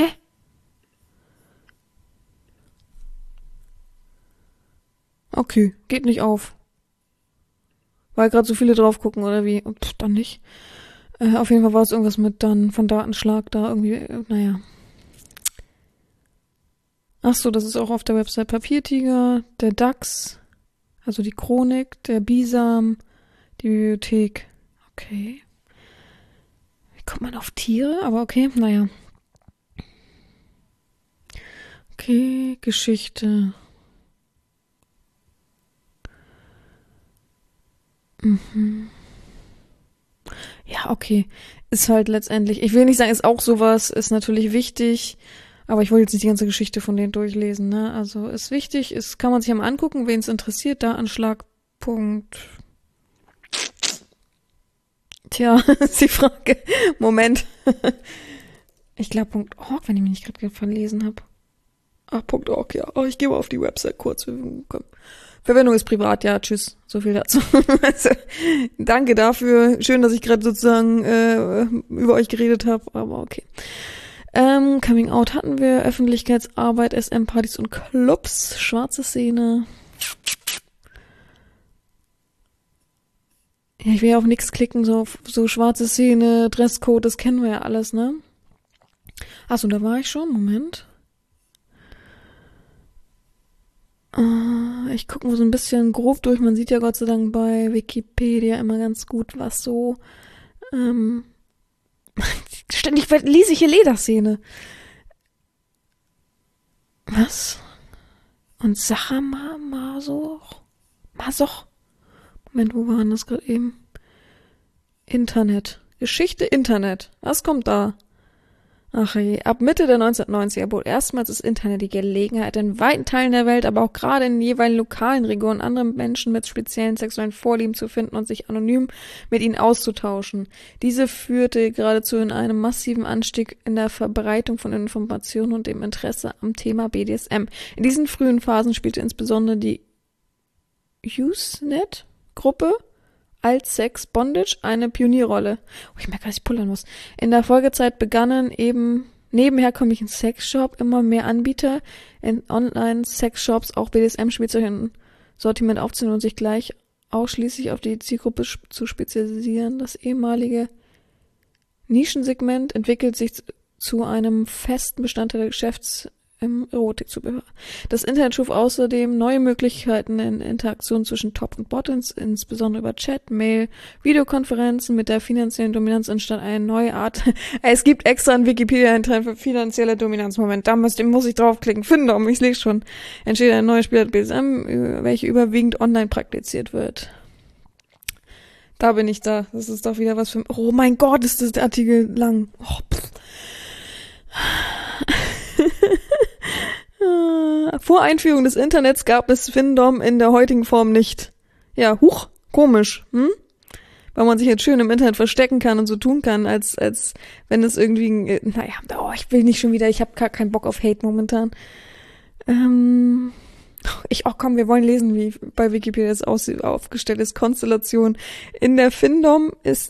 Okay, geht nicht auf. Weil gerade so viele drauf gucken, oder wie? Pff, dann nicht. Auf jeden Fall war es irgendwas mit dann von Datenschlag da irgendwie, naja. Ach so, das ist auch auf der Website Papiertiger, der DAX, also die Chronik, der Bisam, die Bibliothek. Okay. Wie kommt man auf Tiere? Aber okay, naja. Okay, Geschichte. Mhm. Ja, okay. Ist halt letztendlich, ich will nicht sagen, ist auch sowas, ist natürlich wichtig, Aber ich wollte jetzt nicht die ganze Geschichte von denen durchlesen, ne? Also ist wichtig, kann man sich ja mal angucken, wen es interessiert, da Anschlag.. Tja, ist die Frage. Moment. Ich glaube .org, wenn ich mich nicht gerade verlesen habe. .org, ja. Oh, ich gehe mal auf die Website kurz. Verwendung ist privat, ja, tschüss. So viel dazu. Also, danke dafür. Schön, dass ich gerade sozusagen über euch geredet habe, aber okay. Coming Out hatten wir, Öffentlichkeitsarbeit, SM-Partys und Clubs, schwarze Szene. Ja, ich will ja auf nichts klicken, so schwarze Szene, Dresscode, das kennen wir ja alles, ne? Achso, da war ich schon, Moment. Ich gucke mal so ein bisschen grob durch, man sieht ja Gott sei Dank bei Wikipedia immer ganz gut, was so, ständig lese ich hier Lederszene. Was? Und Sacha Masoch? Moment, wo waren das gerade eben? Internet. Geschichte Internet. Was kommt da? Ach je, ab Mitte der 1990er bot erstmals das Internet die Gelegenheit, in weiten Teilen der Welt, aber auch gerade in jeweiligen lokalen Regionen andere Menschen mit speziellen sexuellen Vorlieben zu finden und sich anonym mit ihnen auszutauschen. Diese führte geradezu in einem massiven Anstieg in der Verbreitung von Informationen und dem Interesse am Thema BDSM. In diesen frühen Phasen spielte insbesondere die Usenet-Gruppe als Sex Bondage eine Pionierrolle. Oh, ich merke, dass ich pullern muss. In der Folgezeit begannen eben neben herkömmlichen Sexshop immer mehr Anbieter in Online-Sexshops auch BDSM-Spielzeug in Sortiment aufzunehmen und sich gleich ausschließlich auf die Zielgruppe zu spezialisieren. Das ehemalige Nischensegment entwickelt sich zu einem festen Bestandteil der Geschäfts im Erotikzubehör. Das Internet schuf außerdem neue Möglichkeiten in Interaktion zwischen Top und Bottoms, insbesondere über Chat, Mail, Videokonferenzen. Mit der finanziellen Dominanz entstand eine neue Art. Es gibt extra einen Wikipedia-Eintrag für finanzielle Dominanz. Moment, da muss ich draufklicken. Findom, ich lese schon. Entsteht eine neue Spielart BDSM, welche überwiegend online praktiziert wird. Da bin ich da. Das ist doch wieder was für... Oh mein Gott, ist das der Artikel lang. Oh, vor Einführung des Internets gab es Findom in der heutigen Form nicht. Ja, komisch, Weil man sich jetzt schön im Internet verstecken kann und so tun kann, als wenn es irgendwie, ich will nicht schon wieder, ich habe gar keinen Bock auf Hate momentan. Komm, wir wollen lesen, wie bei Wikipedia das aufgestellt ist. Konstellation in der Findom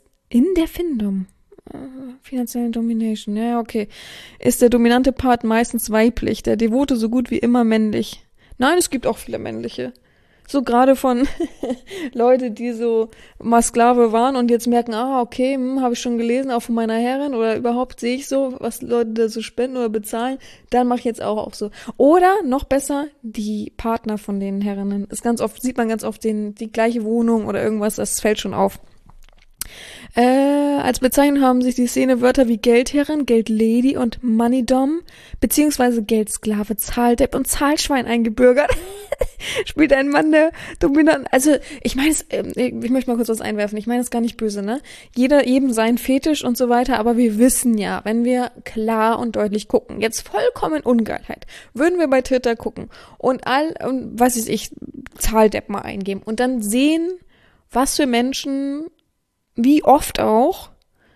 finanziellen Domination, ja, okay. Ist der dominante Part meistens weiblich, der Devote so gut wie immer männlich. Nein, es gibt auch viele männliche. So gerade von Leute, die so mal Sklave waren und jetzt merken, okay, habe ich schon gelesen, auch von meiner Herrin oder überhaupt sehe ich so, was Leute da so spenden oder bezahlen, dann mache ich jetzt auch so. Oder noch besser, die Partner von den Herrinnen. Sieht man ganz oft die gleiche Wohnung oder irgendwas, das fällt schon auf. Als Bezeichnung haben sich die Szene Wörter wie Geldherrin, Geldlady und Moneydom beziehungsweise Geldsklave, Zahldepp und Zahlschwein eingebürgert. Spielt ein Mann der dominant. Also ich meine, ich möchte mal kurz was einwerfen. Ich meine es gar nicht böse, ne? Jedem sein Fetisch und so weiter, aber wir wissen ja, wenn wir klar und deutlich gucken, jetzt vollkommen Ungeilheit, würden wir bei Twitter gucken und was weiß ich, Zahldepp mal eingeben und dann sehen, was für Menschen wie oft auch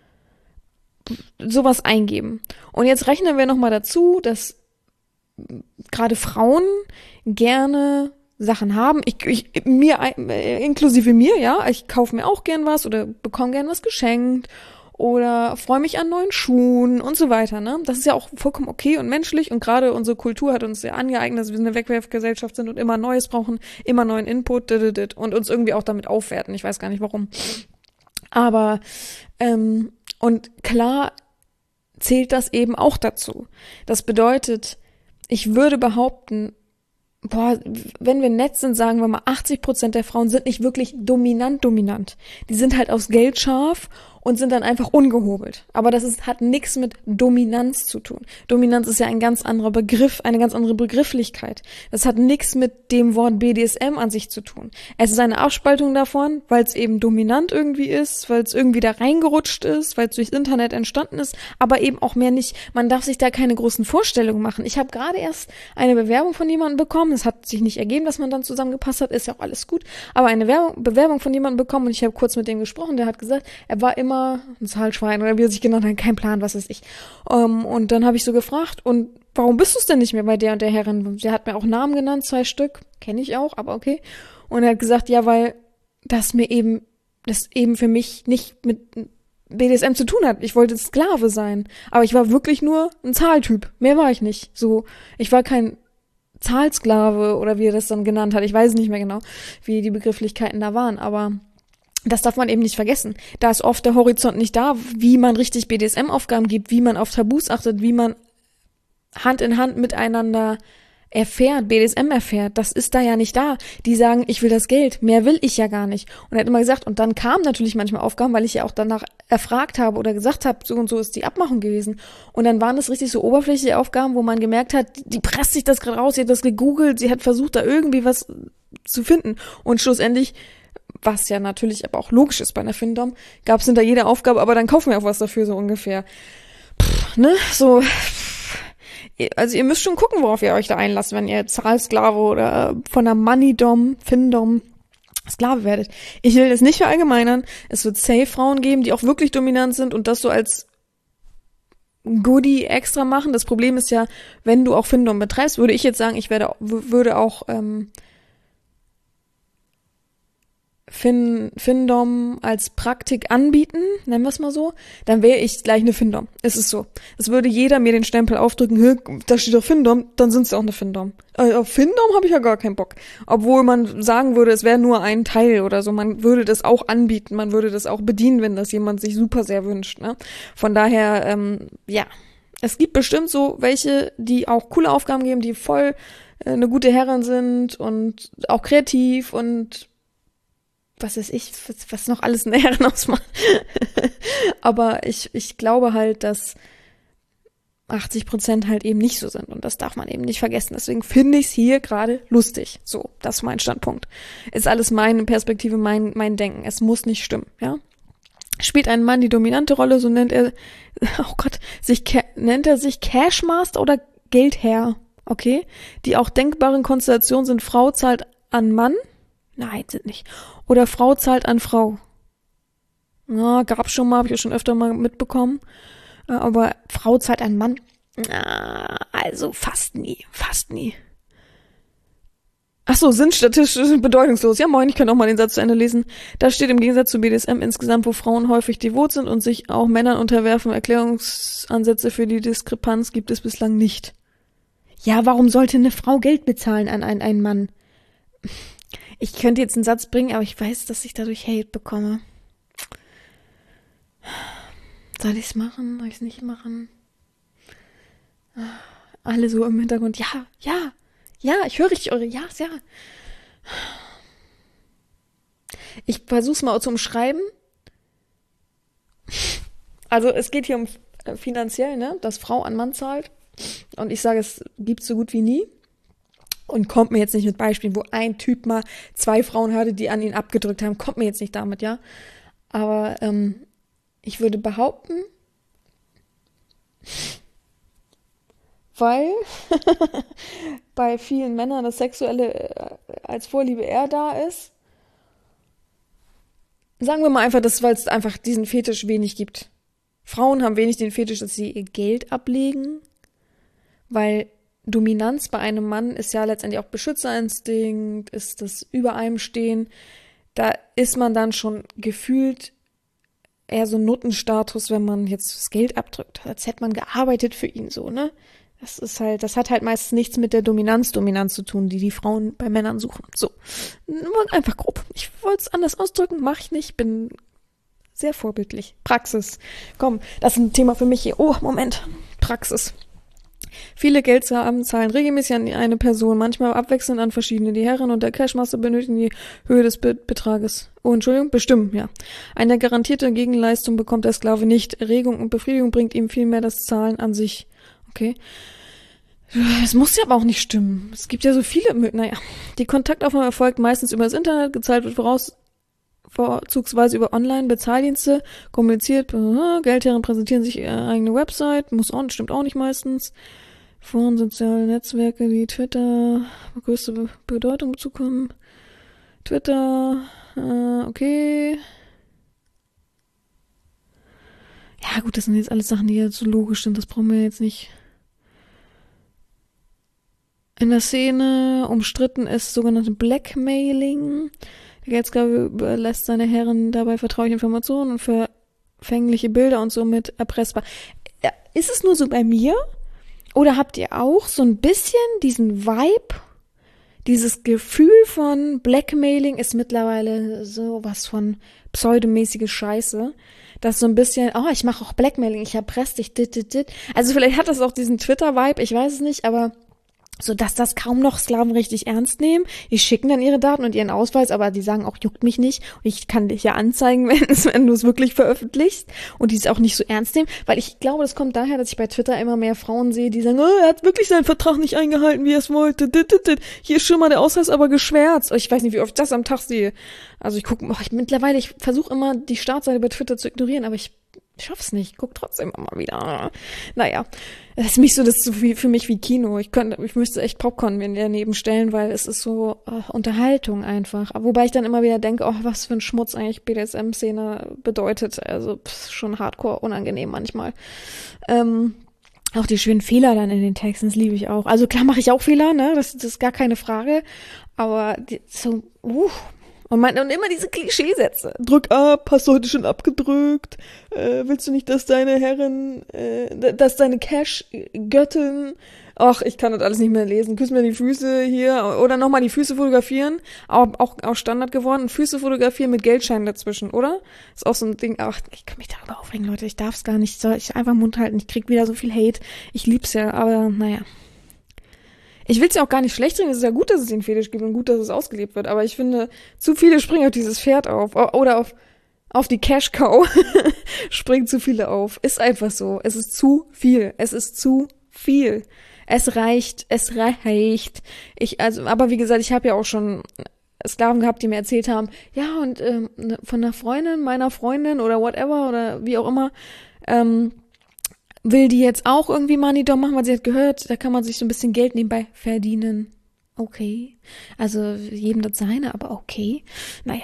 sowas eingeben. Und jetzt rechnen wir nochmal dazu, dass gerade Frauen gerne Sachen haben. Inklusive mir, ja. Ich kaufe mir auch gern was oder bekomme gern was geschenkt oder freue mich an neuen Schuhen und so weiter, ne? Das ist ja auch vollkommen okay und menschlich und gerade unsere Kultur hat uns ja angeeignet, dass wir eine Wegwerfgesellschaft sind und immer Neues brauchen, immer neuen Input und uns irgendwie auch damit aufwerten. Ich weiß gar nicht warum. Aber, und klar zählt das eben auch dazu. Das bedeutet, ich würde behaupten, wenn wir nett sind, sagen wir mal, 80% der Frauen sind nicht wirklich dominant. Die sind halt aufs Geld scharf und sind dann einfach ungehobelt. Aber hat nichts mit Dominanz zu tun. Dominanz ist ja ein ganz anderer Begriff, eine ganz andere Begrifflichkeit. Das hat nichts mit dem Wort BDSM an sich zu tun. Es ist eine Abspaltung davon, weil es eben dominant irgendwie ist, weil es irgendwie da reingerutscht ist, weil es durchs Internet entstanden ist, aber eben auch mehr nicht. Man darf sich da keine großen Vorstellungen machen. Ich habe gerade erst eine Bewerbung von jemandem bekommen. Es hat sich nicht ergeben, dass man dann zusammengepasst hat, ist ja auch alles gut. Aber eine Bewerbung von jemandem bekommen und ich habe kurz mit dem gesprochen, der hat gesagt, er war immer ein Zahlschwein oder wie er sich genannt hat, kein Plan, was weiß ich. Und dann habe ich so gefragt, und warum bist du es denn nicht mehr bei der und der Herrin? Sie hat mir auch Namen genannt, 2 Stück, kenne ich auch, aber okay. Und er hat gesagt, ja, weil das eben für mich nicht mit BDSM zu tun hat. Ich wollte Sklave sein, aber ich war wirklich nur ein Zahltyp. Mehr war ich nicht. So, ich war kein Zahlsklave oder wie er das dann genannt hat. Ich weiß nicht mehr genau, wie die Begrifflichkeiten da waren, aber das darf man eben nicht vergessen. Da ist oft der Horizont nicht da, wie man richtig BDSM-Aufgaben gibt, wie man auf Tabus achtet, wie man Hand in Hand miteinander BDSM erfährt. Das ist da ja nicht da. Die sagen, ich will das Geld, mehr will ich ja gar nicht. Und er hat immer gesagt, und dann kamen natürlich manchmal Aufgaben, weil ich ja auch danach erfragt habe oder gesagt habe, so und so ist die Abmachung gewesen. Und dann waren das richtig so oberflächliche Aufgaben, wo man gemerkt hat, die presst sich das gerade raus, sie hat das gegoogelt, sie hat versucht, da irgendwie was zu finden. Und schlussendlich, was ja natürlich aber auch logisch ist bei einer Findom, gab es hinter jeder Aufgabe, aber dann kaufen wir auch was dafür, so ungefähr. So. Also ihr müsst schon gucken, worauf ihr euch da einlasst, wenn ihr Zahlsklave oder von einer Moneydom, Findom Sklave werdet. Ich will das nicht verallgemeinern. Es wird safe Frauen geben, die auch wirklich dominant sind und das so als Goodie extra machen. Das Problem ist ja, wenn du auch Findom betreibst, würde ich jetzt sagen, ich würde auch Findom als Praktik anbieten, nennen wir es mal so, dann wäre ich gleich eine Findom. Es ist so. Es würde jeder mir den Stempel aufdrücken, da steht doch Findom, dann sind sie auch eine Findom. Auf Findom habe ich ja gar keinen Bock. Obwohl man sagen würde, es wäre nur ein Teil oder so. Man würde das auch anbieten, man würde das auch bedienen, wenn das jemand sich super sehr wünscht. Ne? Von daher, ja, es gibt bestimmt so welche, die auch coole Aufgaben geben, die voll eine gute Herrin sind und auch kreativ und was weiß ich, was noch alles eine Herren ausmacht. Aber ich glaube halt, dass 80% halt eben nicht so sind und das darf man eben nicht vergessen. Deswegen finde ich es hier gerade lustig. So, das ist mein Standpunkt. Ist alles meine Perspektive, mein Denken. Es muss nicht stimmen, ja. Spielt ein Mann die dominante Rolle, so nennt er, oh Gott, nennt er sich Cashmaster oder Geldherr, okay? Die auch denkbaren Konstellationen sind, Frau zahlt an Mann. Nein, sind nicht. Oder Frau zahlt an Frau. Ja, gab's schon mal, habe ich ja schon öfter mal mitbekommen. Aber Frau zahlt an Mann. Also fast nie. Ach so, sind statistisch bedeutungslos. Ja, moin, ich kann auch mal den Satz zu Ende lesen. Da steht im Gegensatz zu BDSM insgesamt, wo Frauen häufig devot sind und sich auch Männern unterwerfen, Erklärungsansätze für die Diskrepanz gibt es bislang nicht. Ja, warum sollte eine Frau Geld bezahlen an einen Mann? Ich könnte jetzt einen Satz bringen, aber ich weiß, dass ich dadurch Hate bekomme. Soll ich es machen? Soll ich es nicht machen? Alle so im Hintergrund. Ja, ich höre richtig eure Ja's, ja. Ich versuche es mal zu umschreiben. Also es geht hier um finanziell, ne, dass Frau an Mann zahlt. Und ich sage, es gibt so gut wie nie. Und kommt mir jetzt nicht mit Beispielen, wo ein Typ mal 2 Frauen hatte, die an ihn abgedrückt haben. Kommt mir jetzt nicht damit, ja. Aber ich würde behaupten, weil bei vielen Männern das Sexuelle als Vorliebe eher da ist. Sagen wir mal einfach, weil es einfach diesen Fetisch wenig gibt. Frauen haben wenig den Fetisch, dass sie ihr Geld ablegen, weil Dominanz bei einem Mann ist ja letztendlich auch Beschützerinstinkt, ist das über einem stehen. Da ist man dann schon gefühlt eher so Nuttenstatus, wenn man jetzt das Geld abdrückt. Als hätte man gearbeitet für ihn so, ne? Das hat halt meistens nichts mit der Dominanz zu tun, die Frauen bei Männern suchen. So. Einfach grob. Ich wollte es anders ausdrücken, mache ich nicht, bin sehr vorbildlich. Praxis. Komm, das ist ein Thema für mich hier. Oh, Moment. Praxis. Viele Geldsamen zahlen regelmäßig an eine Person, manchmal abwechselnd an verschiedene. Die Herren und der Cashmaster benötigen die Höhe des Betrages. Oh, Entschuldigung, bestimmen, ja. Eine garantierte Gegenleistung bekommt der Sklave nicht. Erregung und Befriedigung bringt ihm vielmehr das Zahlen an sich. Okay. Es muss ja aber auch nicht stimmen. Es gibt ja so viele, naja. Die Kontaktaufnahme erfolgt meistens über das Internet, gezahlt wird vorzugsweise über Online-Bezahldienste, kommuniziert, Geldherren präsentieren sich ihre eigene Website, stimmt auch nicht meistens. Foren, soziale Netzwerke wie Twitter, größte Bedeutung bekommen. Twitter, okay. Ja gut, das sind jetzt alles Sachen, die jetzt so logisch sind, das brauchen wir jetzt nicht. In der Szene umstritten ist sogenannte Blackmailing. Der Geldgeber überlässt seine Herren dabei vertrauliche Informationen und verfängliche Bilder und somit erpressbar. Ist es nur so bei mir? Oder habt ihr auch so ein bisschen diesen Vibe, dieses Gefühl von Blackmailing ist mittlerweile sowas von pseudomäßige Scheiße, dass so ein bisschen, ich mache auch Blackmailing, ich erpresse dich, dit. Also vielleicht hat das auch diesen Twitter-Vibe, ich weiß es nicht, aber so dass das kaum noch Sklaven richtig ernst nehmen. Die schicken dann ihre Daten und ihren Ausweis, aber die sagen auch, juckt mich nicht. Und ich kann dich ja anzeigen, wenn du es wirklich veröffentlichst. Und die es auch nicht so ernst nehmen. Weil ich glaube, das kommt daher, dass ich bei Twitter immer mehr Frauen sehe, die sagen, er hat wirklich seinen Vertrag nicht eingehalten, wie er es wollte. Hier ist schon mal der Ausweis aber geschwärzt. Ich weiß nicht, wie oft ich das am Tag sehe. Also ich versuche immer die Startseite bei Twitter zu ignorieren, aber ich schaff's nicht. Guck trotzdem immer mal wieder. Naja, das ist nicht so, das ist so für mich wie Kino. Ich müsste echt Popcorn mir daneben stellen, weil es ist so Unterhaltung einfach. Wobei ich dann immer wieder denke, was für ein Schmutz eigentlich BDSM-Szene bedeutet. Also schon hardcore unangenehm manchmal. Auch die schönen Fehler dann in den Texten, das liebe ich auch. Also klar mache ich auch Fehler, ne? Das ist gar keine Frage. Aber Und immer diese Klischeesätze. Drück ab, hast du heute schon abgedrückt? Willst du nicht, dass deine Herren, dass deine Cash-Göttin, ich kann das alles nicht mehr lesen, küss mir die Füße hier, oder nochmal die Füße fotografieren, auch Standard geworden, Füße fotografieren mit Geldscheinen dazwischen, oder? Ist auch so ein Ding, ich kann mich darüber aufregen, Leute, ich darf es gar nicht, soll ich einfach Mund halten, ich krieg wieder so viel Hate, ich lieb's ja, aber naja. Ich will es ja auch gar nicht schlecht reden, es ist ja gut, dass es den Fetisch gibt und gut, dass es ausgelebt wird, aber ich finde, zu viele springen auf dieses Pferd auf, oder auf die Cash-Cow springen zu viele auf. Ist einfach so. Es ist zu viel. Es reicht. Aber wie gesagt, ich habe ja auch schon Sklaven gehabt, die mir erzählt haben, ja, und von einer Freundin, meiner Freundin oder whatever oder wie auch immer, will die jetzt auch irgendwie Money Dom machen, weil sie hat gehört, da kann man sich so ein bisschen Geld nebenbei verdienen. Okay. Also jedem das seine, aber okay. Naja.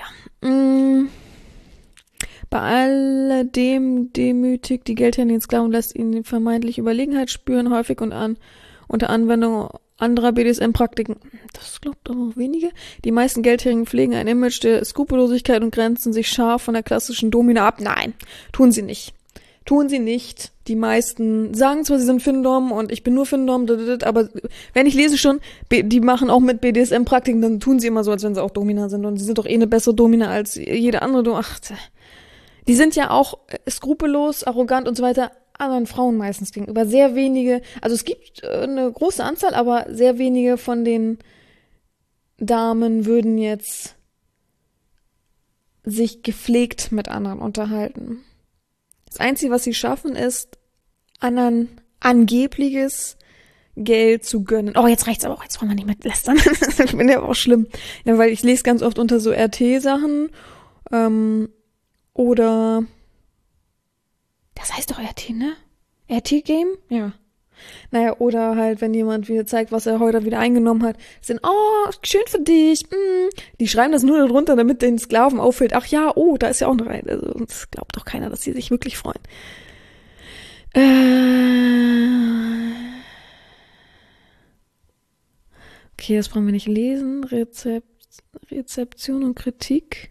Bei alledem demütigt die Geldherren den Sklaven, lässt ihn vermeintlich Überlegenheit spüren, häufig und unter Anwendung anderer BDSM-Praktiken. Das glaubt aber auch wenige. Die meisten Geldherren pflegen ein Image der Skrupellosigkeit und grenzen sich scharf von der klassischen Domina ab. Nein, tun sie nicht. Die meisten sagen zwar, sie sind Findom und ich bin nur Findom, aber wenn ich lese schon, die machen auch mit BDSM-Praktiken, dann tun sie immer so, als wenn sie auch Domina sind und sie sind doch eine bessere Domina als jede andere. Die sind ja auch skrupellos, arrogant und so weiter anderen Frauen meistens gegenüber. Sehr wenige, also es gibt eine große Anzahl, aber sehr wenige von den Damen würden jetzt sich gepflegt mit anderen unterhalten. Das Einzige, was sie schaffen, ist, anderen angebliches Geld zu gönnen. Jetzt reicht's aber auch, jetzt wollen wir nicht mehr lästern. Ich finde ja auch schlimm. Ja, weil ich lese ganz oft unter so RT-Sachen, oder, das heißt doch RT, ne? RT-Game? Ja. Naja, oder halt, wenn jemand wieder zeigt, was er heute wieder eingenommen hat, sind, schön für dich, Die schreiben das nur darunter, damit den Sklaven auffällt, ach ja, da ist ja auch noch ein, also, das glaubt doch keiner, dass sie sich wirklich freuen. Okay, das brauchen wir nicht lesen. Rezeption und Kritik.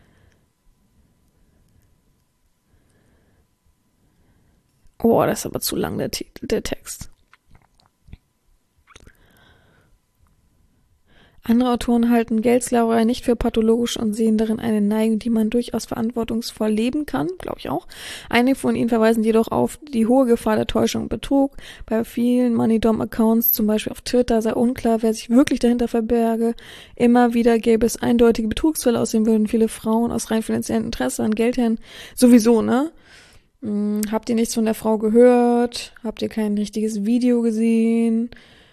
Das ist aber zu lang, der Text. Andere Autoren halten Geldsklaverei nicht für pathologisch und sehen darin eine Neigung, die man durchaus verantwortungsvoll leben kann, glaube ich auch. Einige von ihnen verweisen jedoch auf die hohe Gefahr der Täuschung und Betrug. Bei vielen Money-Dom-Accounts, zum Beispiel auf Twitter, sei unklar, wer sich wirklich dahinter verberge. Immer wieder gäbe es eindeutige Betrugsfälle, außerdem würden viele Frauen aus rein finanziellem Interesse an Geldherren sowieso, ne? Habt ihr nichts von der Frau gehört? Habt ihr kein richtiges Video gesehen?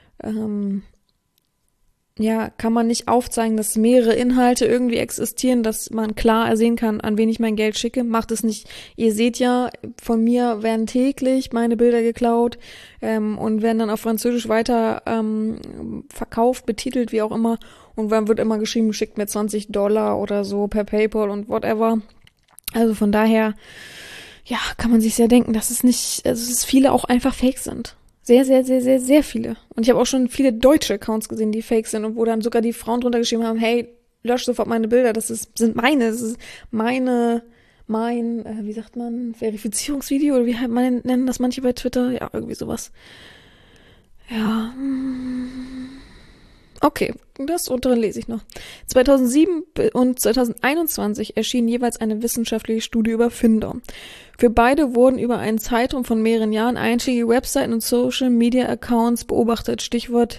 Ja, kann man nicht aufzeigen, dass mehrere Inhalte irgendwie existieren, dass man klar ersehen kann, an wen ich mein Geld schicke. Macht es nicht. Ihr seht ja, von mir werden täglich meine Bilder geklaut und werden dann auf Französisch weiter verkauft, betitelt, wie auch immer. Und dann wird immer geschrieben, schickt mir $20 oder so per PayPal und whatever. Also von daher, ja, kann man sich sehr denken, dass es nicht, also dass viele auch einfach fake sind. Sehr, sehr, sehr, sehr, sehr viele. Und ich habe auch schon viele deutsche Accounts gesehen, die fake sind und wo dann sogar die Frauen drunter geschrieben haben, hey, lösch sofort meine Bilder, das ist mein, wie sagt man, Verifizierungsvideo oder wie halt nennen das manche bei Twitter? Ja, irgendwie sowas. Ja. Okay, das untere lese ich noch. 2007 und 2021 erschien jeweils eine wissenschaftliche Studie über Finder. Für beide wurden über einen Zeitraum von mehreren Jahren einschlägige Webseiten und Social-Media-Accounts beobachtet. Stichwort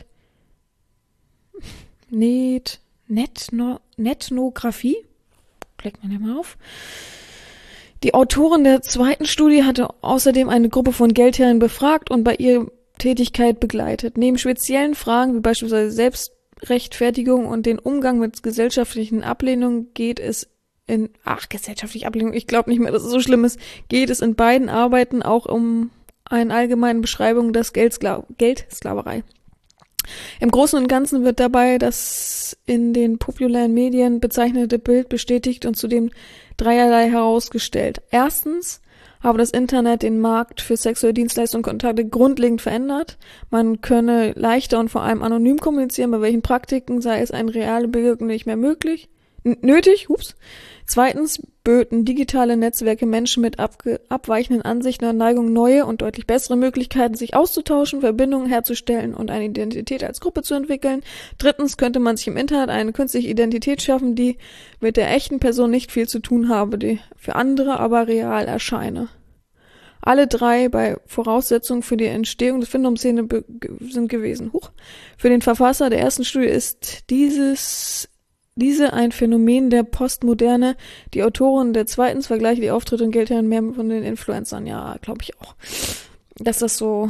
Netnographie. Klickt man ja mal auf. Die Autorin der zweiten Studie hatte außerdem eine Gruppe von Geldherren befragt und bei ihrer Tätigkeit begleitet. Neben speziellen Fragen wie beispielsweise Selbstrechtfertigung und den Umgang mit gesellschaftlichen Ablehnungen geht es gesellschaftliche Ablehnung, ich glaube nicht mehr, dass es so schlimm ist, geht es in beiden Arbeiten auch um eine allgemeine Beschreibung des Geldsklaverei. Im Großen und Ganzen wird dabei das in den populären Medien bezeichnete Bild bestätigt und zudem dreierlei herausgestellt. Erstens habe das Internet den Markt für sexuelle Dienstleistungen und Kontakte grundlegend verändert. Man könne leichter und vor allem anonym kommunizieren, bei welchen Praktiken sei es eine reale Begegnung nicht mehr nötig. Zweitens böten digitale Netzwerke Menschen mit abweichenden Ansichten und Neigungen neue und deutlich bessere Möglichkeiten, sich auszutauschen, Verbindungen herzustellen und eine Identität als Gruppe zu entwickeln. Drittens könnte man sich im Internet eine künstliche Identität schaffen, die mit der echten Person nicht viel zu tun habe, die für andere aber real erscheine. Alle drei bei Voraussetzungen für die Entstehung der Findungsszene sind gewesen. Für den Verfasser der ersten Studie ist diese ein Phänomen der Postmoderne. Die Autoren der zweiten vergleichen die Auftritte und Geldherren mehr von den Influencern. Ja, glaube ich auch. Dass das so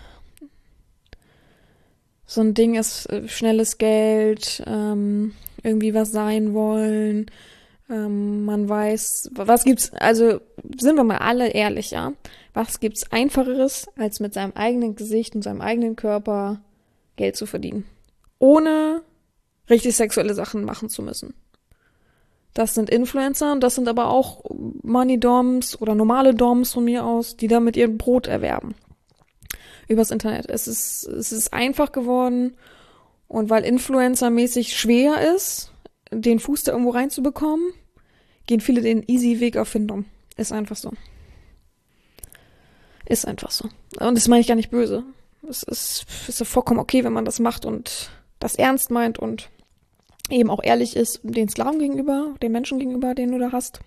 ein Ding ist, schnelles Geld, irgendwie was sein wollen, man weiß, was gibt's, also sind wir mal alle ehrlich, ja, was gibt's Einfacheres, als mit seinem eigenen Gesicht und seinem eigenen Körper Geld zu verdienen, ohne richtig sexuelle Sachen machen zu müssen. Das sind Influencer und das sind aber auch Money-Doms oder normale Doms von mir aus, die damit ihr Brot erwerben. Übers Internet. Es ist einfach geworden und weil Influencer-mäßig schwer ist, den Fuß da irgendwo reinzubekommen, gehen viele den easy Weg auf Findom. Ist einfach so. Ist einfach so. Und das meine ich gar nicht böse. Es ist ja vollkommen okay, wenn man das macht und das ernst meint und eben auch ehrlich ist den Sklaven gegenüber, den Menschen gegenüber, den du da hast.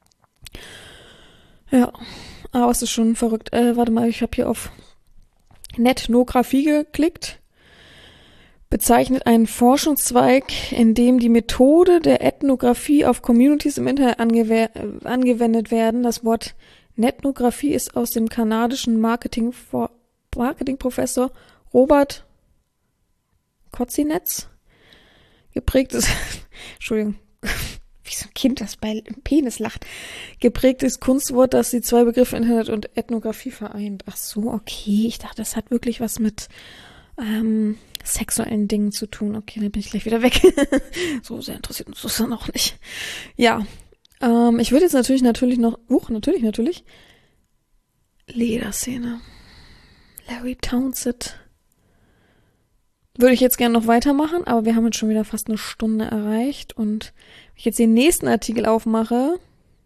Ja, aber es ist schon verrückt. Warte mal, ich habe hier auf Netnographie geklickt. Bezeichnet einen Forschungszweig, in dem die Methode der Ethnographie auf Communities im Internet angewendet werden. Das Wort Netnographie ist aus dem kanadischen Marketingprofessor Robert Kotzinetz geprägtes, Entschuldigung, wie so ein Kind, das bei Penis lacht, geprägtes Kunstwort, das die zwei Begriffe Internet und Ethnographie vereint. Ach so, okay, ich dachte, das hat wirklich was mit sexuellen Dingen zu tun. Okay, dann bin ich gleich wieder weg. So sehr interessiert uns das dann auch nicht. Ja, ich würde jetzt natürlich noch, natürlich, Lederszene. Larry Townsend. Würde ich jetzt gerne noch weitermachen, aber wir haben jetzt schon wieder fast eine Stunde erreicht und wenn ich jetzt den nächsten Artikel aufmache,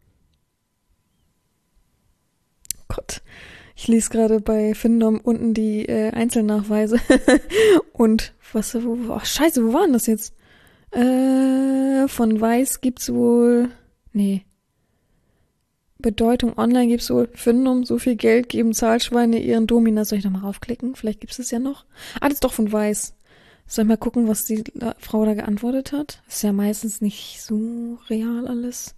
Gott, ich lese gerade bei Findom unten die Einzelnachweise und scheiße, wo waren das jetzt? Von Weiß gibt's wohl, nee, Bedeutung online gibt's wohl, Findum, so viel Geld geben Zahlschweine ihren Dominas. Soll ich nochmal raufklicken? Vielleicht gibt's es ja noch. Ah, das ist doch von Weiß. Soll ich mal gucken, was die Frau da geantwortet hat? Ist ja meistens nicht so real alles.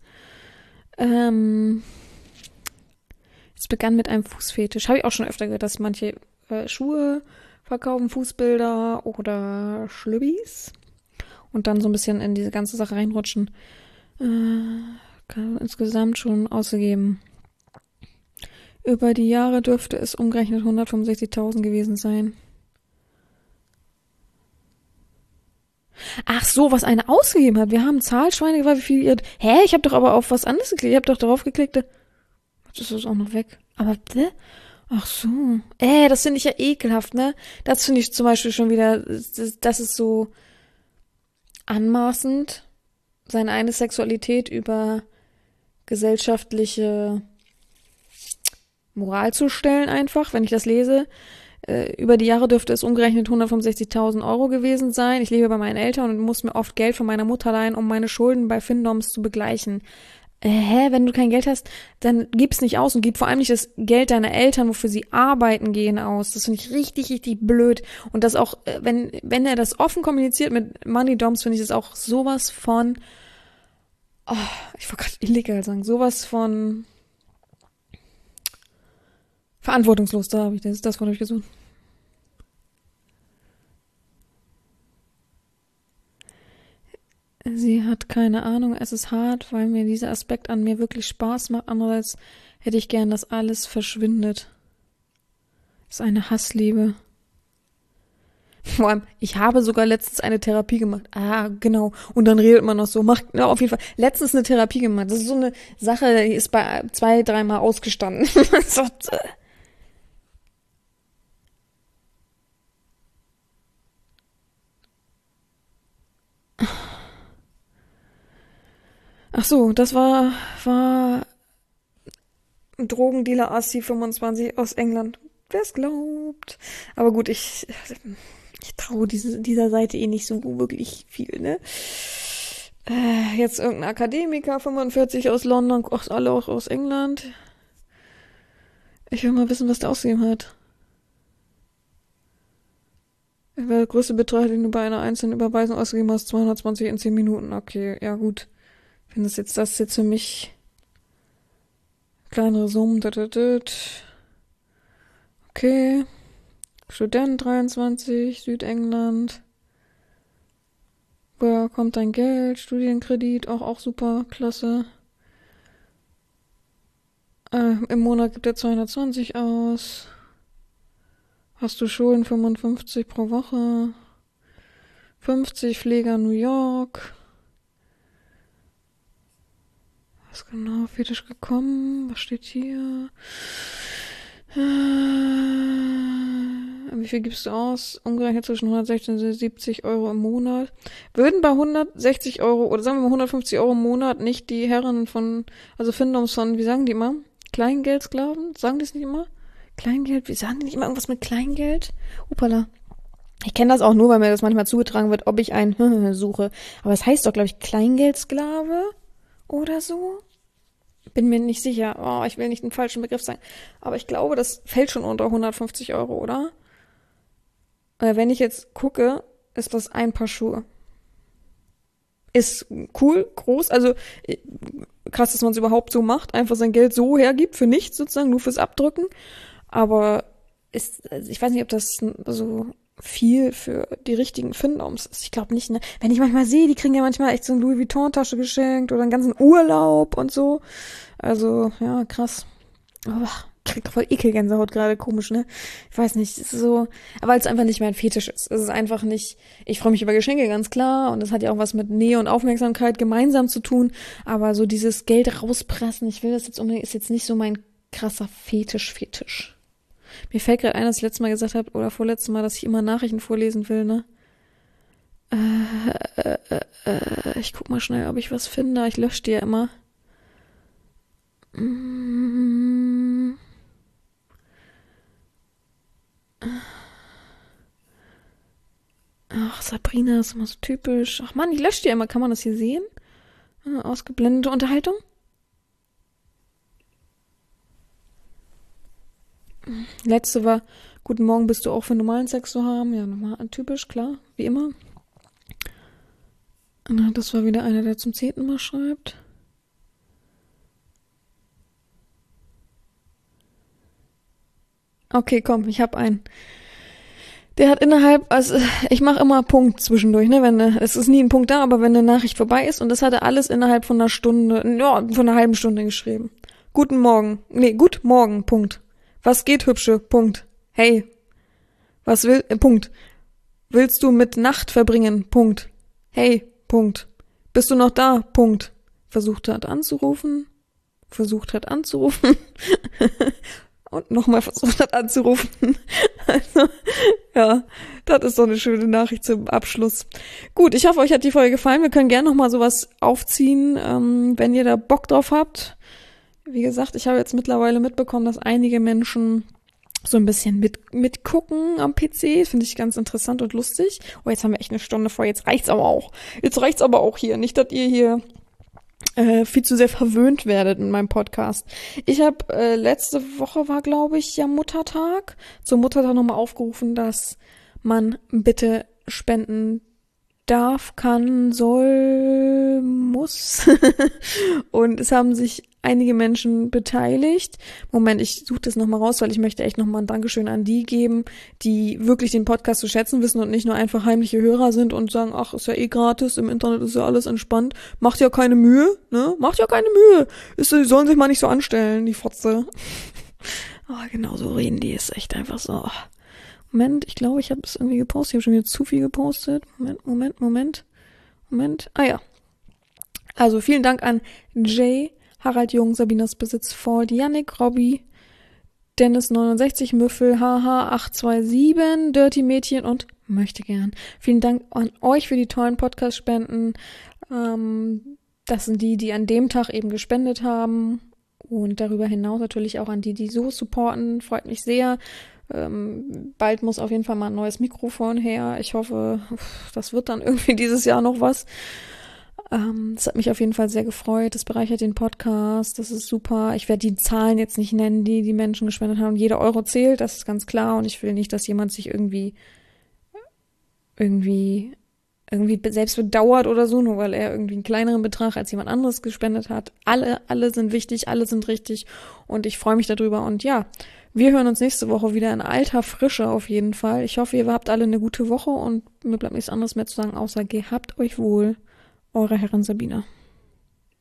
Es begann mit einem Fußfetisch. Habe ich auch schon öfter gehört, dass manche Schuhe verkaufen, Fußbilder oder Schlübbis. Und dann so ein bisschen in diese ganze Sache reinrutschen. Insgesamt schon ausgegeben. Über die Jahre dürfte es umgerechnet 165.000 gewesen sein. Ach so, was eine ausgegeben hat. Wir haben Zahlschweine gefragt, wie viel ihr... Hä? Ich habe doch aber auf was anderes geklickt. Ich habe doch darauf geklickt. Das ist auch noch weg. Aber, ach so. Das finde ich ja ekelhaft, ne? Das finde ich zum Beispiel schon wieder... Das ist so anmaßend, seine eine Sexualität über gesellschaftliche Moral zu stellen einfach, wenn ich das lese. Über die Jahre dürfte es umgerechnet 165.000 Euro gewesen sein. Ich lebe bei meinen Eltern und muss mir oft Geld von meiner Mutter leihen, um meine Schulden bei Findoms zu begleichen. Wenn du kein Geld hast, dann gib's nicht aus und gib vor allem nicht das Geld deiner Eltern, wofür sie arbeiten gehen, aus. Das finde ich richtig, richtig blöd. Und das auch, wenn er das offen kommuniziert mit Money Doms, finde ich das auch sowas von, ich wollte gerade illegal sagen, sowas von verantwortungslos, da habe ich das Wort gesucht. Sie hat keine Ahnung, es ist hart, weil mir dieser Aspekt an mir wirklich Spaß macht. Andererseits hätte ich gern, dass alles verschwindet. Das ist eine Hassliebe. Vor allem, ich habe sogar letztens eine Therapie gemacht. Ah, genau. Und dann redet man noch so. Ja, auf jeden Fall. Letztens eine Therapie gemacht. Das ist so eine Sache, die ist bei 2-3 Mal ausgestanden. Ach so, das war ein Drogendealer Assi 25 aus England. Wer es glaubt. Aber gut, ich traue dieser Seite eh nicht so wirklich viel, ne? Jetzt irgendein Akademiker, 45 aus London, alle auch aus England. Ich will mal wissen, was der ausgegeben hat. Der größte Betrag, den du bei einer einzelnen Überweisung ausgegeben hast, 220 in 10 Minuten. Okay, ja gut. Wenn das ist jetzt für mich kleinere Summen. Okay. Student 23, Südengland. Woher kommt dein Geld? Studienkredit, auch super, klasse. Im Monat gibt er 220 aus. Hast du Schulden 55 pro Woche? 50 Pfleger New York. Was genau? Fetisch gekommen? Was steht hier? Wie viel gibst du aus? Umgerechnet zwischen 116 und 70 Euro im Monat. Würden bei 160 Euro oder sagen wir mal 150 Euro im Monat nicht die Herren von, also Findoms von, wie sagen die immer? Kleingeldsklaven? Sagen die es nicht immer? Kleingeld? Wie sagen die nicht immer irgendwas mit Kleingeld? Upala. Ich kenne das auch nur, weil mir das manchmal zugetragen wird, ob ich einen suche. Aber es heißt doch, glaube ich, Kleingeldsklave oder so. Bin mir nicht sicher. Oh, ich will nicht den falschen Begriff sagen. Aber ich glaube, das fällt schon unter 150 Euro, oder? Wenn ich jetzt gucke, ist das ein Paar Schuhe. Ist cool, groß, also krass, dass man es überhaupt so macht, einfach sein Geld so hergibt, für nichts sozusagen, nur fürs Abdrücken. Aber also ich weiß nicht, ob das so viel für die richtigen Findoms ist. Ich glaube nicht, ne? Wenn ich manchmal sehe, die kriegen ja manchmal echt so eine Louis Vuitton-Tasche geschenkt oder einen ganzen Urlaub und so. Also, ja, krass. Oh, krieg voll Ekelgänsehaut gerade, komisch, ne? Ich weiß nicht, es ist so, aber weil es einfach nicht mein Fetisch ist. Es ist einfach nicht, ich freue mich über Geschenke, ganz klar, und das hat ja auch was mit Nähe und Aufmerksamkeit gemeinsam zu tun, aber so dieses Geld rauspressen, ich will das jetzt unbedingt, ist jetzt nicht so mein krasser Fetisch. Mir fällt gerade ein, dass ich letztes Mal gesagt habe, oder vorletztes Mal, dass ich immer Nachrichten vorlesen will, ne? Ich guck mal schnell, ob ich was finde, ich lösche die ja immer. Ach Sabrina ist immer so typisch. Ach Mann, die löscht ja immer. Kann man das hier sehen? Ausgeblendete Unterhaltung. Letzte war, guten Morgen, bist du auch für normalen Sex zu haben? Ja, normal, typisch, klar, wie immer. Und das war wieder einer, der zum 10. Mal schreibt. Okay, komm, ich hab einen. Der hat also ich mache immer Punkt zwischendurch, ne, es ist nie ein Punkt da, aber wenn eine Nachricht vorbei ist und das hat er alles innerhalb von einer Stunde, ja, von einer halben Stunde geschrieben. Gut morgen, Punkt. Was geht, Hübsche, Punkt. Hey, Punkt. Willst du mit Nacht verbringen, Punkt. Hey, Punkt. Bist du noch da, Punkt. Versucht hat anzurufen. Und nochmal versucht hat anzurufen. Also, ja, das ist doch eine schöne Nachricht zum Abschluss. Gut, ich hoffe, euch hat die Folge gefallen. Wir können gerne nochmal sowas aufziehen, wenn ihr da Bock drauf habt. Wie gesagt, ich habe jetzt mittlerweile mitbekommen, dass einige Menschen so ein bisschen mitgucken am PC. Finde ich ganz interessant und lustig. Oh, jetzt haben wir echt eine Stunde vor. Jetzt reicht's aber auch hier. Nicht, dass ihr hier viel zu sehr verwöhnt werdet in meinem Podcast. Ich habe letzte Woche war, glaube ich, ja Muttertag. Zum Muttertag nochmal aufgerufen, dass man bitte spenden darf, kann, soll, muss. Und es haben sich einige Menschen beteiligt. Moment, ich suche das nochmal raus, weil ich möchte echt nochmal ein Dankeschön an die geben, die wirklich den Podcast zu schätzen wissen und nicht nur einfach heimliche Hörer sind und sagen, ach, ist ja eh gratis, im Internet ist ja alles entspannt. Macht ja keine Mühe, ne? Sollen sich mal nicht so anstellen, die Fotze. Aber genau so reden die, ist echt einfach so. Moment, ich glaube, ich habe es irgendwie gepostet. Ich habe schon wieder zu viel gepostet. Moment. Ah ja. Also vielen Dank an Jay, Harald Jung, Sabinas Besitz, Ford, Yannick, Robby, Dennis 69, Müffel, HH 827, Dirty Mädchen und möchte gern. Vielen Dank an euch für die tollen Podcast-Spenden. Das sind die an dem Tag eben gespendet haben. Und darüber hinaus natürlich auch an die so supporten. Freut mich sehr. Bald muss auf jeden Fall mal ein neues Mikrofon her. Ich hoffe, das wird dann irgendwie dieses Jahr noch was. Das hat mich auf jeden Fall sehr gefreut. Das bereichert den Podcast. Das ist super. Ich werde die Zahlen jetzt nicht nennen, die Menschen gespendet haben. Jeder Euro zählt, das ist ganz klar. Und ich will nicht, dass jemand sich irgendwie selbst bedauert oder so, nur weil er irgendwie einen kleineren Betrag als jemand anderes gespendet hat. Alle sind wichtig, alle sind richtig. Und ich freue mich darüber. Und ja, wir hören uns nächste Woche wieder in alter Frische auf jeden Fall. Ich hoffe, ihr habt alle eine gute Woche und mir bleibt nichts anderes mehr zu sagen, außer gehabt euch wohl. Eure Herren Sabina.